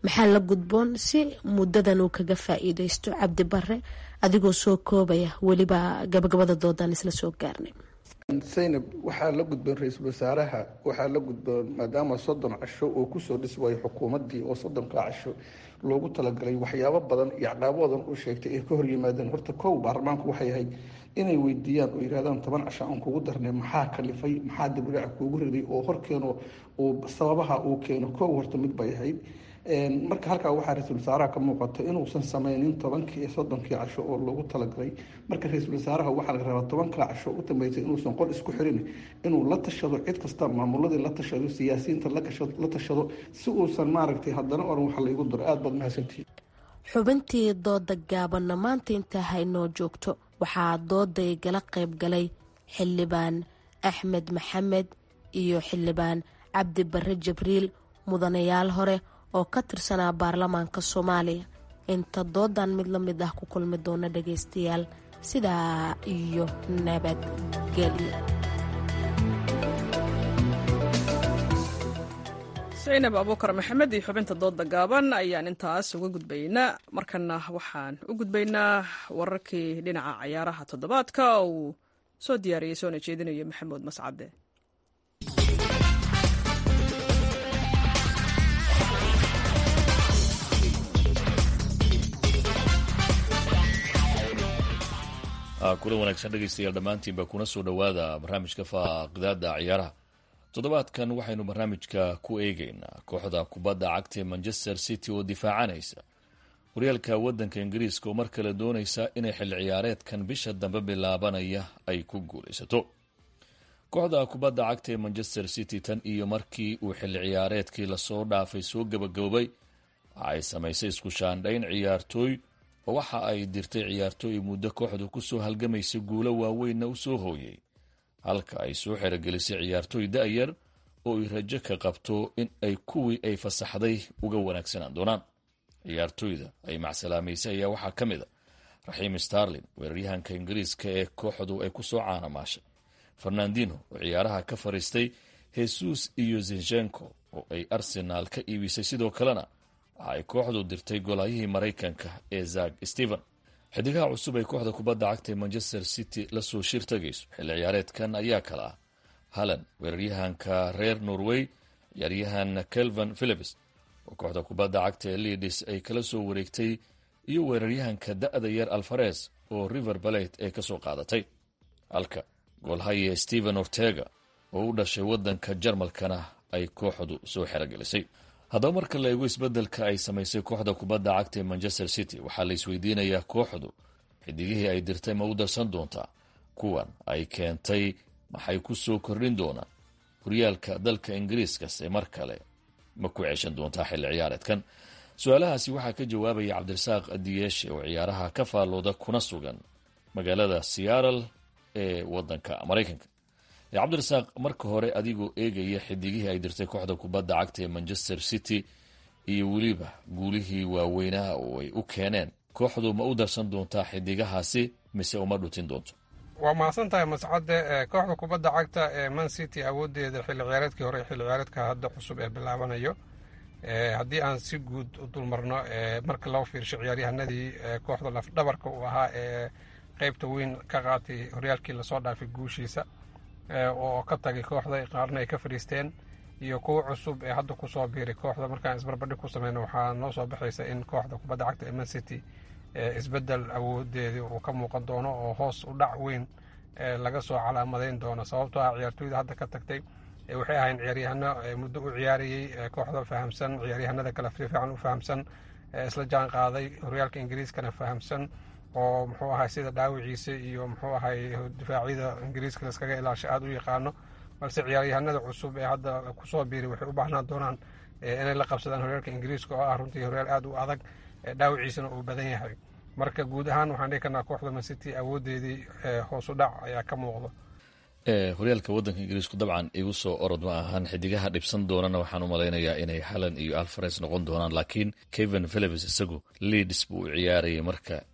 maxaa la gudboon si muddadan uu kaga faa'iidaysto cabdi bare adigoo soo koobaya weliba gabagabada doodan isla soo gaarnay. Zaynab, waxaa la gudboon ra-iisul wasaaraha waxaa la gudboon maadaama soddon casho oo kusoo dhis waayo xukuumaddii oo soddonka casho loogu talagalay waxyaabo badan iyo caqaaboodan uu sheegtay ay ka hor yimaadeen. horta kow baarlamaanku waxay ahayd inay weydiiyaan oo yidhahdaan toban casho aan kugu darnay maxaa kalifay maxaa dibdhaca kuugu riday oo horkeeno uu sababaha uu keeno kow horta mid bay ahayd. marka halkaa waxaa ra-iisul wasaaraha ka muuqata inuusan sameynin tobankii iyo soddonkii casho oo loogu talagalay. marka ra-iisul wasaaraha waxaa laga rabaa tobankaa casho u dambeysay inuusan qol isku xirin, inuu la tashado cid kasta, maamuladii la tashado, siyaasiyiinta la tashado, si uusan maaragtay haddana oran waxa laygu daro. aad baad mahadsantihiin. xubintii dooda gaabanna maanta intaa haynoo joogto. waxaa dooday gala qayb galay xildhibaan axmed maxamed iyo xildhibaan cabdi bare jibriil, mudanayaal hore oo ka tirsanaa baarlamaanka soomaaliya. inta doodan mid la mid ah ku kulmi doona dhagaystayaal, sidaa iyo nabadgelyo. zaynab abuukar maxamed iyo xubinta dooda gaaban ayaan intaas uga gudbaynaa. markana waxaan u gudbaynaa wararkii dhinaca cayaaraha toddobaadka oo uu soo diyaariyey soona jeedinayo maxamuud mascade. kulan wanaagsan dhegaystayaal dhammaantiinba kuna soo dhowaada barnaamijka faaqidaada ciyaaraha. toddobaadkan waxaynu barnaamijka ku eegaynaa kooxda kubadda cagta ee manchester city oo difaacanaysa horyaalka waddanka ingiriiska oo mar kale doonaysa inay xilli ciyaareedkan bisha dambe bilaabanaya ay ku guulaysato. kooxda kubadda cagta ee manchester city tan iyo markii uu xilli ciyaareedkii lasoo dhaafay soo gabagaboobay waxaay samaysay isku shaandhayn ciyaartooy oo waxa ay dirtay ciyaartooy muddo kooxdu kusoo halgamaysay guulo waaweynna u soo hooyay, halka ay soo xerogelisay ciyaartooy da'yar oo ay rajo ka qabto in ay kuwii ay fasaxday uga wanaagsanaan doonaan. ciyaartooyda ay macsalaamaysay ayaa waxaa ka mid a raxiim starlin, weeraryahanka ingiriiska ee kooxdu ay kusoo caanamaashay, fernandino oo ciyaaraha ka fariistay, jesus iyo zinchenko oo ay arsenaal ka iibisay. sidoo kalena waxa ay kooxdu dirtay golaayihii maraykanka ee zak steven. xidigaha cusub ay kooxda kubadda cagta ee manchester city lasoo shir tagayso xilli ciyaareedkan ayaa kala ah halan, weeraryahanka reer norway, ciyaaryahan kelvin philips oo kooxda kubadda cagta ee leeds ay kala soo wareegtay, iyo weeraryahanka da'da yar alfares oo river balate ay kasoo qaadatay, halka goolhaye steven ortega oo u dhashay waddanka jarmalkana ay kooxdu soo xerogelisay. haddaba marka la eego isbeddelka ay samaysay kooxda kubadda cagta ee manchester city, waxaa la isweydiinayaa kooxdu xidigihii ay dirtay ma u darsan doontaa? kuwan ay keentay maxay ku soo kordhin doonaan horyaalka dalka ingiriiskase mar kale ma ku ceshan doontaa xilli ciyaareedkan? su-aalahaasi waxaa ka jawaabaya cabdirasaaq diyeeshe oo ciyaaraha ka faallooda kuna sugan magaalada seattle ee waddanka maraykanka. cabdirasaaq, marka hore adigoo eegaya xidigihii ay dirtay kooxda kubadda cagta ee manchester city iyo weliba guulihii waaweynaha oo ay u keeneen, kooxdu ma u darsan doontaa xidigahaasi mise uma dhutin doonto? waa mahadsan tahay mascade. kooxda kubadda cagta ee man city awoodeeda xilli ciyaareedkii hore xilli ciyaareedka hadda cusub ee bilaabanayo, haddii aan si guud u dulmarno marka loo fiirsho ciyaaryahanadii kooxda lafdhabarka u ahaa ee qeybta weyn ka qaatay horyaalkii lasoo dhaafay guushiisa oo ka tagay kooxda, qaarna ay ka fadhiisteen, iyo kuwo cusub ee hadda kusoo biiray kooxda. markaan isbarbardhig ku sameyno waxaa noo soo baxaysa in kooxda kubadda cagta ee man city isbedel awoodeedii uu ka muuqan doono oo hoos u dhac weyn laga soo calaamadayn doono. sababtoo ah ciyaartooyda hadda ka tagtay waxay ahayn ciyaaryahano muddo u ciyaarayey kooxda fahamsan, ciyaaryahanada kale si fiican u fahamsan, isla jaan qaaday horyaalka ingiriiskana fahamsan, oo muxuu ahay sida dhaawiciisa iyo muxuu ahay difaacyada ingiriiska laskaga ilaasha aada u yaqaano. balse ciyaaryahanada cusub ee hadda kusoo biiray waxay u baahnaan doonaan inay la qabsadaan horyaalka ingiriiska oo ah runtii horyaal aada u adag, dhaawiciisana uu badan yahay. marka guud ahaan waxaan dhihi karnaa kooxda man city awoodeedii hoos u dhac ayaa ka muuqdo. horyaalka waddanka ingiriisku dabcan igu soo orod ma ahan, xidigaha dhibsan doonana waxaan u malaynayaa inay halan iyo alfares noqon doonaan, laakiin kevin philips isagu leeds buu u ciyaarayay, marka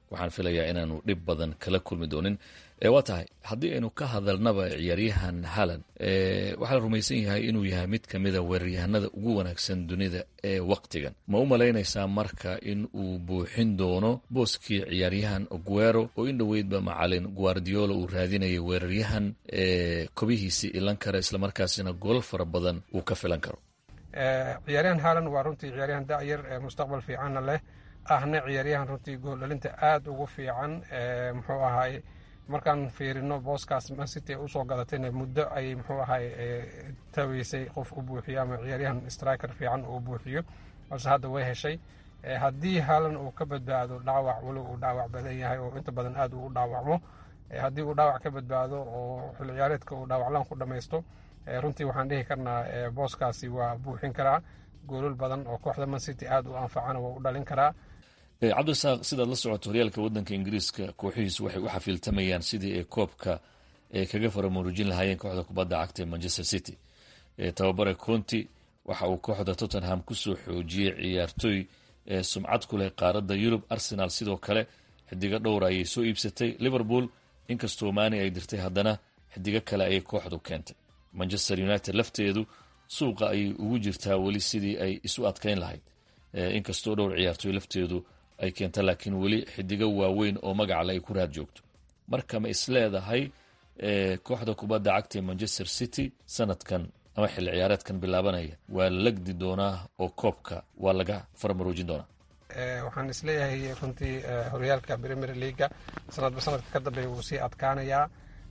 waxaan filayaa inaanu dhib badan kala kulmi doonin. waa tahay haddii aynu ka hadalnaba ciyaaryahan Haaland waxaa la rumaysan yahay inuu yahay mid ka mida weeraryahanada ugu wanaagsan dunida ee waqtigan. ma u malaynaysaa marka in uu buuxin doono booskii ciyaaryahan Aguero oo in dhoweydba macalin Guardiola uu raadinayay weeraryahan kobihiisii ilan kara islamarkaasina gool fara badan uu ka filan karo? ciyaaryahan Haaland waa runtii ciyaaryahan da'yar ee mustaqbal fiicanna leh, ahna ciyaaryahan runtii gool dhalinta aad ugu fiican. muxuu ahaay markaan fiirino booskaas Man City ay usoo gadatayna muddo ay muxuu ahaay taweysay qof u buuxiyo ama ciyaaryahan striker fiican uu buuxiyo, balse hadda way heshay. haddii Haaland uu ka badbaado dhaawac, walow uu dhaawac badan yahay oo inta badan aad uu dhaawacmo, haddii uu dhaawac ka badbaado oo xilli ciyaareedka uu dhaawaclaan ku dhammaysto, runtii waxaan dhihi karnaa booskaasi waa buuxin karaa. goolal badan oo kooxda Man City aad u anfacana waa u dhalin karaa. cabdisaaq, sidaad la socoto horyaalka waddanka ingiriiska kooxihiisu waxay u xafiiltamayaan sidii ay koobka kaga faramuurujin lahaayeen kooxda kubadda cagta ee Manchester City. tababare Conte waxa uu kooxda Tottenham kusoo xoojiyey ciyaartooy sumcad ku leh qaaradda Yurub. Arsenal sidoo kale xidigo dhowr ayay soo iibsatay. Liverpool inkastoo Mane ay dirtay, haddana xidigo kale ayay kooxdu keentay. Manchester United lafteedu suuqa ayay ugu jirtaa weli sidii ay isu adkayn lahayd, inkastoo dhowr ciyaartooy lafteedu ay keenta, laakiin weli xidigo waaweyn oo magacle ay ku raad joogto. marka ma isleedahay kooxda kubadda cagta ee Manchester City sanadkan ama xilli ciyaareedkan bilaabanaya waa lagdi doonaa oo koobka waa laga farmaroojin doonaa? waxaan isleeyahay runtii horyaalka Premier League sanadba sanadka ka dambeeya wuu sii adkaanayaa.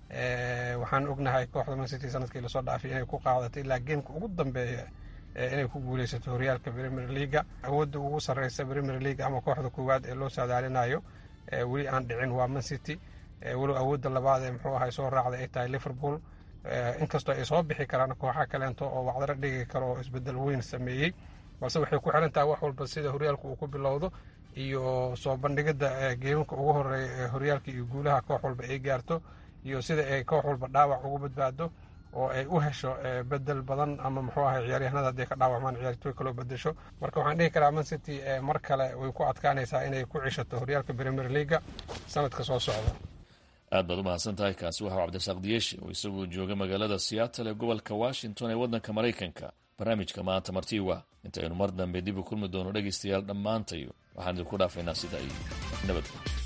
waxaan ognahay kooxda Man City sanadkii lasoo dhaafay inay ku qaadatay ilaa geemka ugu dambeeya inay ku guuleysato horyaalka Premier League. awoodda ugu sarreysa Premier League ama kooxda koowaad ee loo saadaalinayo weli aan dhicin waa Man City, walow awoodda labaad ee muxuu ahay soo raacday ay tahay Liverpool. inkastoo ay soo bixi karaan kooxa kaleento oo wacdaro dhigi karo oo isbedel weyn sameeyey, balse waxay ku xiran tahay wax walba sida horyaalka uu ku bilowdo iyo soo bandhigida geemka ugu horeeya ee horyaalka iyo guulaha koox walba ay gaarto, iyo sida ay koox walba dhaawac ugu badbaado oo ay u hesho bedel badan ama muxuu ahay ciyaaryahanada hadday ka dhaawacmaan ciyaartooy kaloo bedesho. marka waxaan dhihi karaa Man City mar kale way ku adkaanaysaa inay ku cishato horyaalka Premier League sanadka soo socda. aad baad u mahadsan tahay. kaasi waxaa cabdisaaq diyeeshi oo isagoo jooga magaalada Seattle ee gobolka Washington ee waddanka Maraykanka. barnaamijka maanta martii waa intaynu mar dambe dib u kulmi doono dhegaystayaal dhammaantayo waxaan idinku dhaafaynaa sida ay nabad.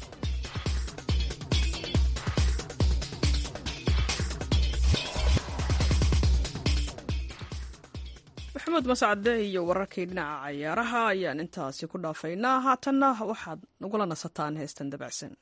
maxamed mascade iyo wararkii dhinaca cayaaraha ayaan intaasi ku dhaafaynaa. haatanna waxaad nagula nasataan heestan dabacsan.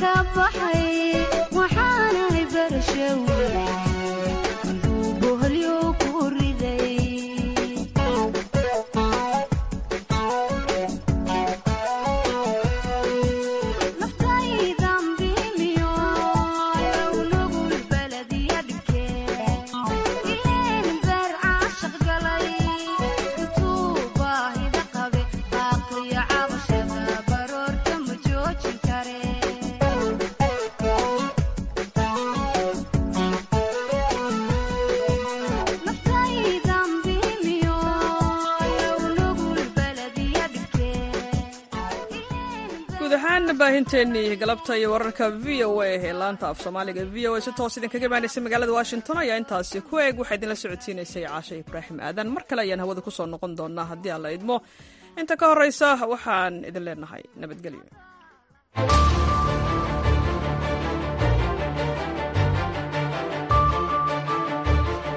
waxaanay barashaw warbaahinteennii galabta iyo wararka v o a ee laanta af soomaaliga v o a si toos idinkaga imaanaysa magaalada washington ayaa intaasi ku eeg waxaa idinla socodsiinaysay caashe ibraahim aadan mar kale ayaan hawada ku soo noqon doonaa haddii aan la idmo inta ka horraysa waxaan idin leenahay nabadgelyo.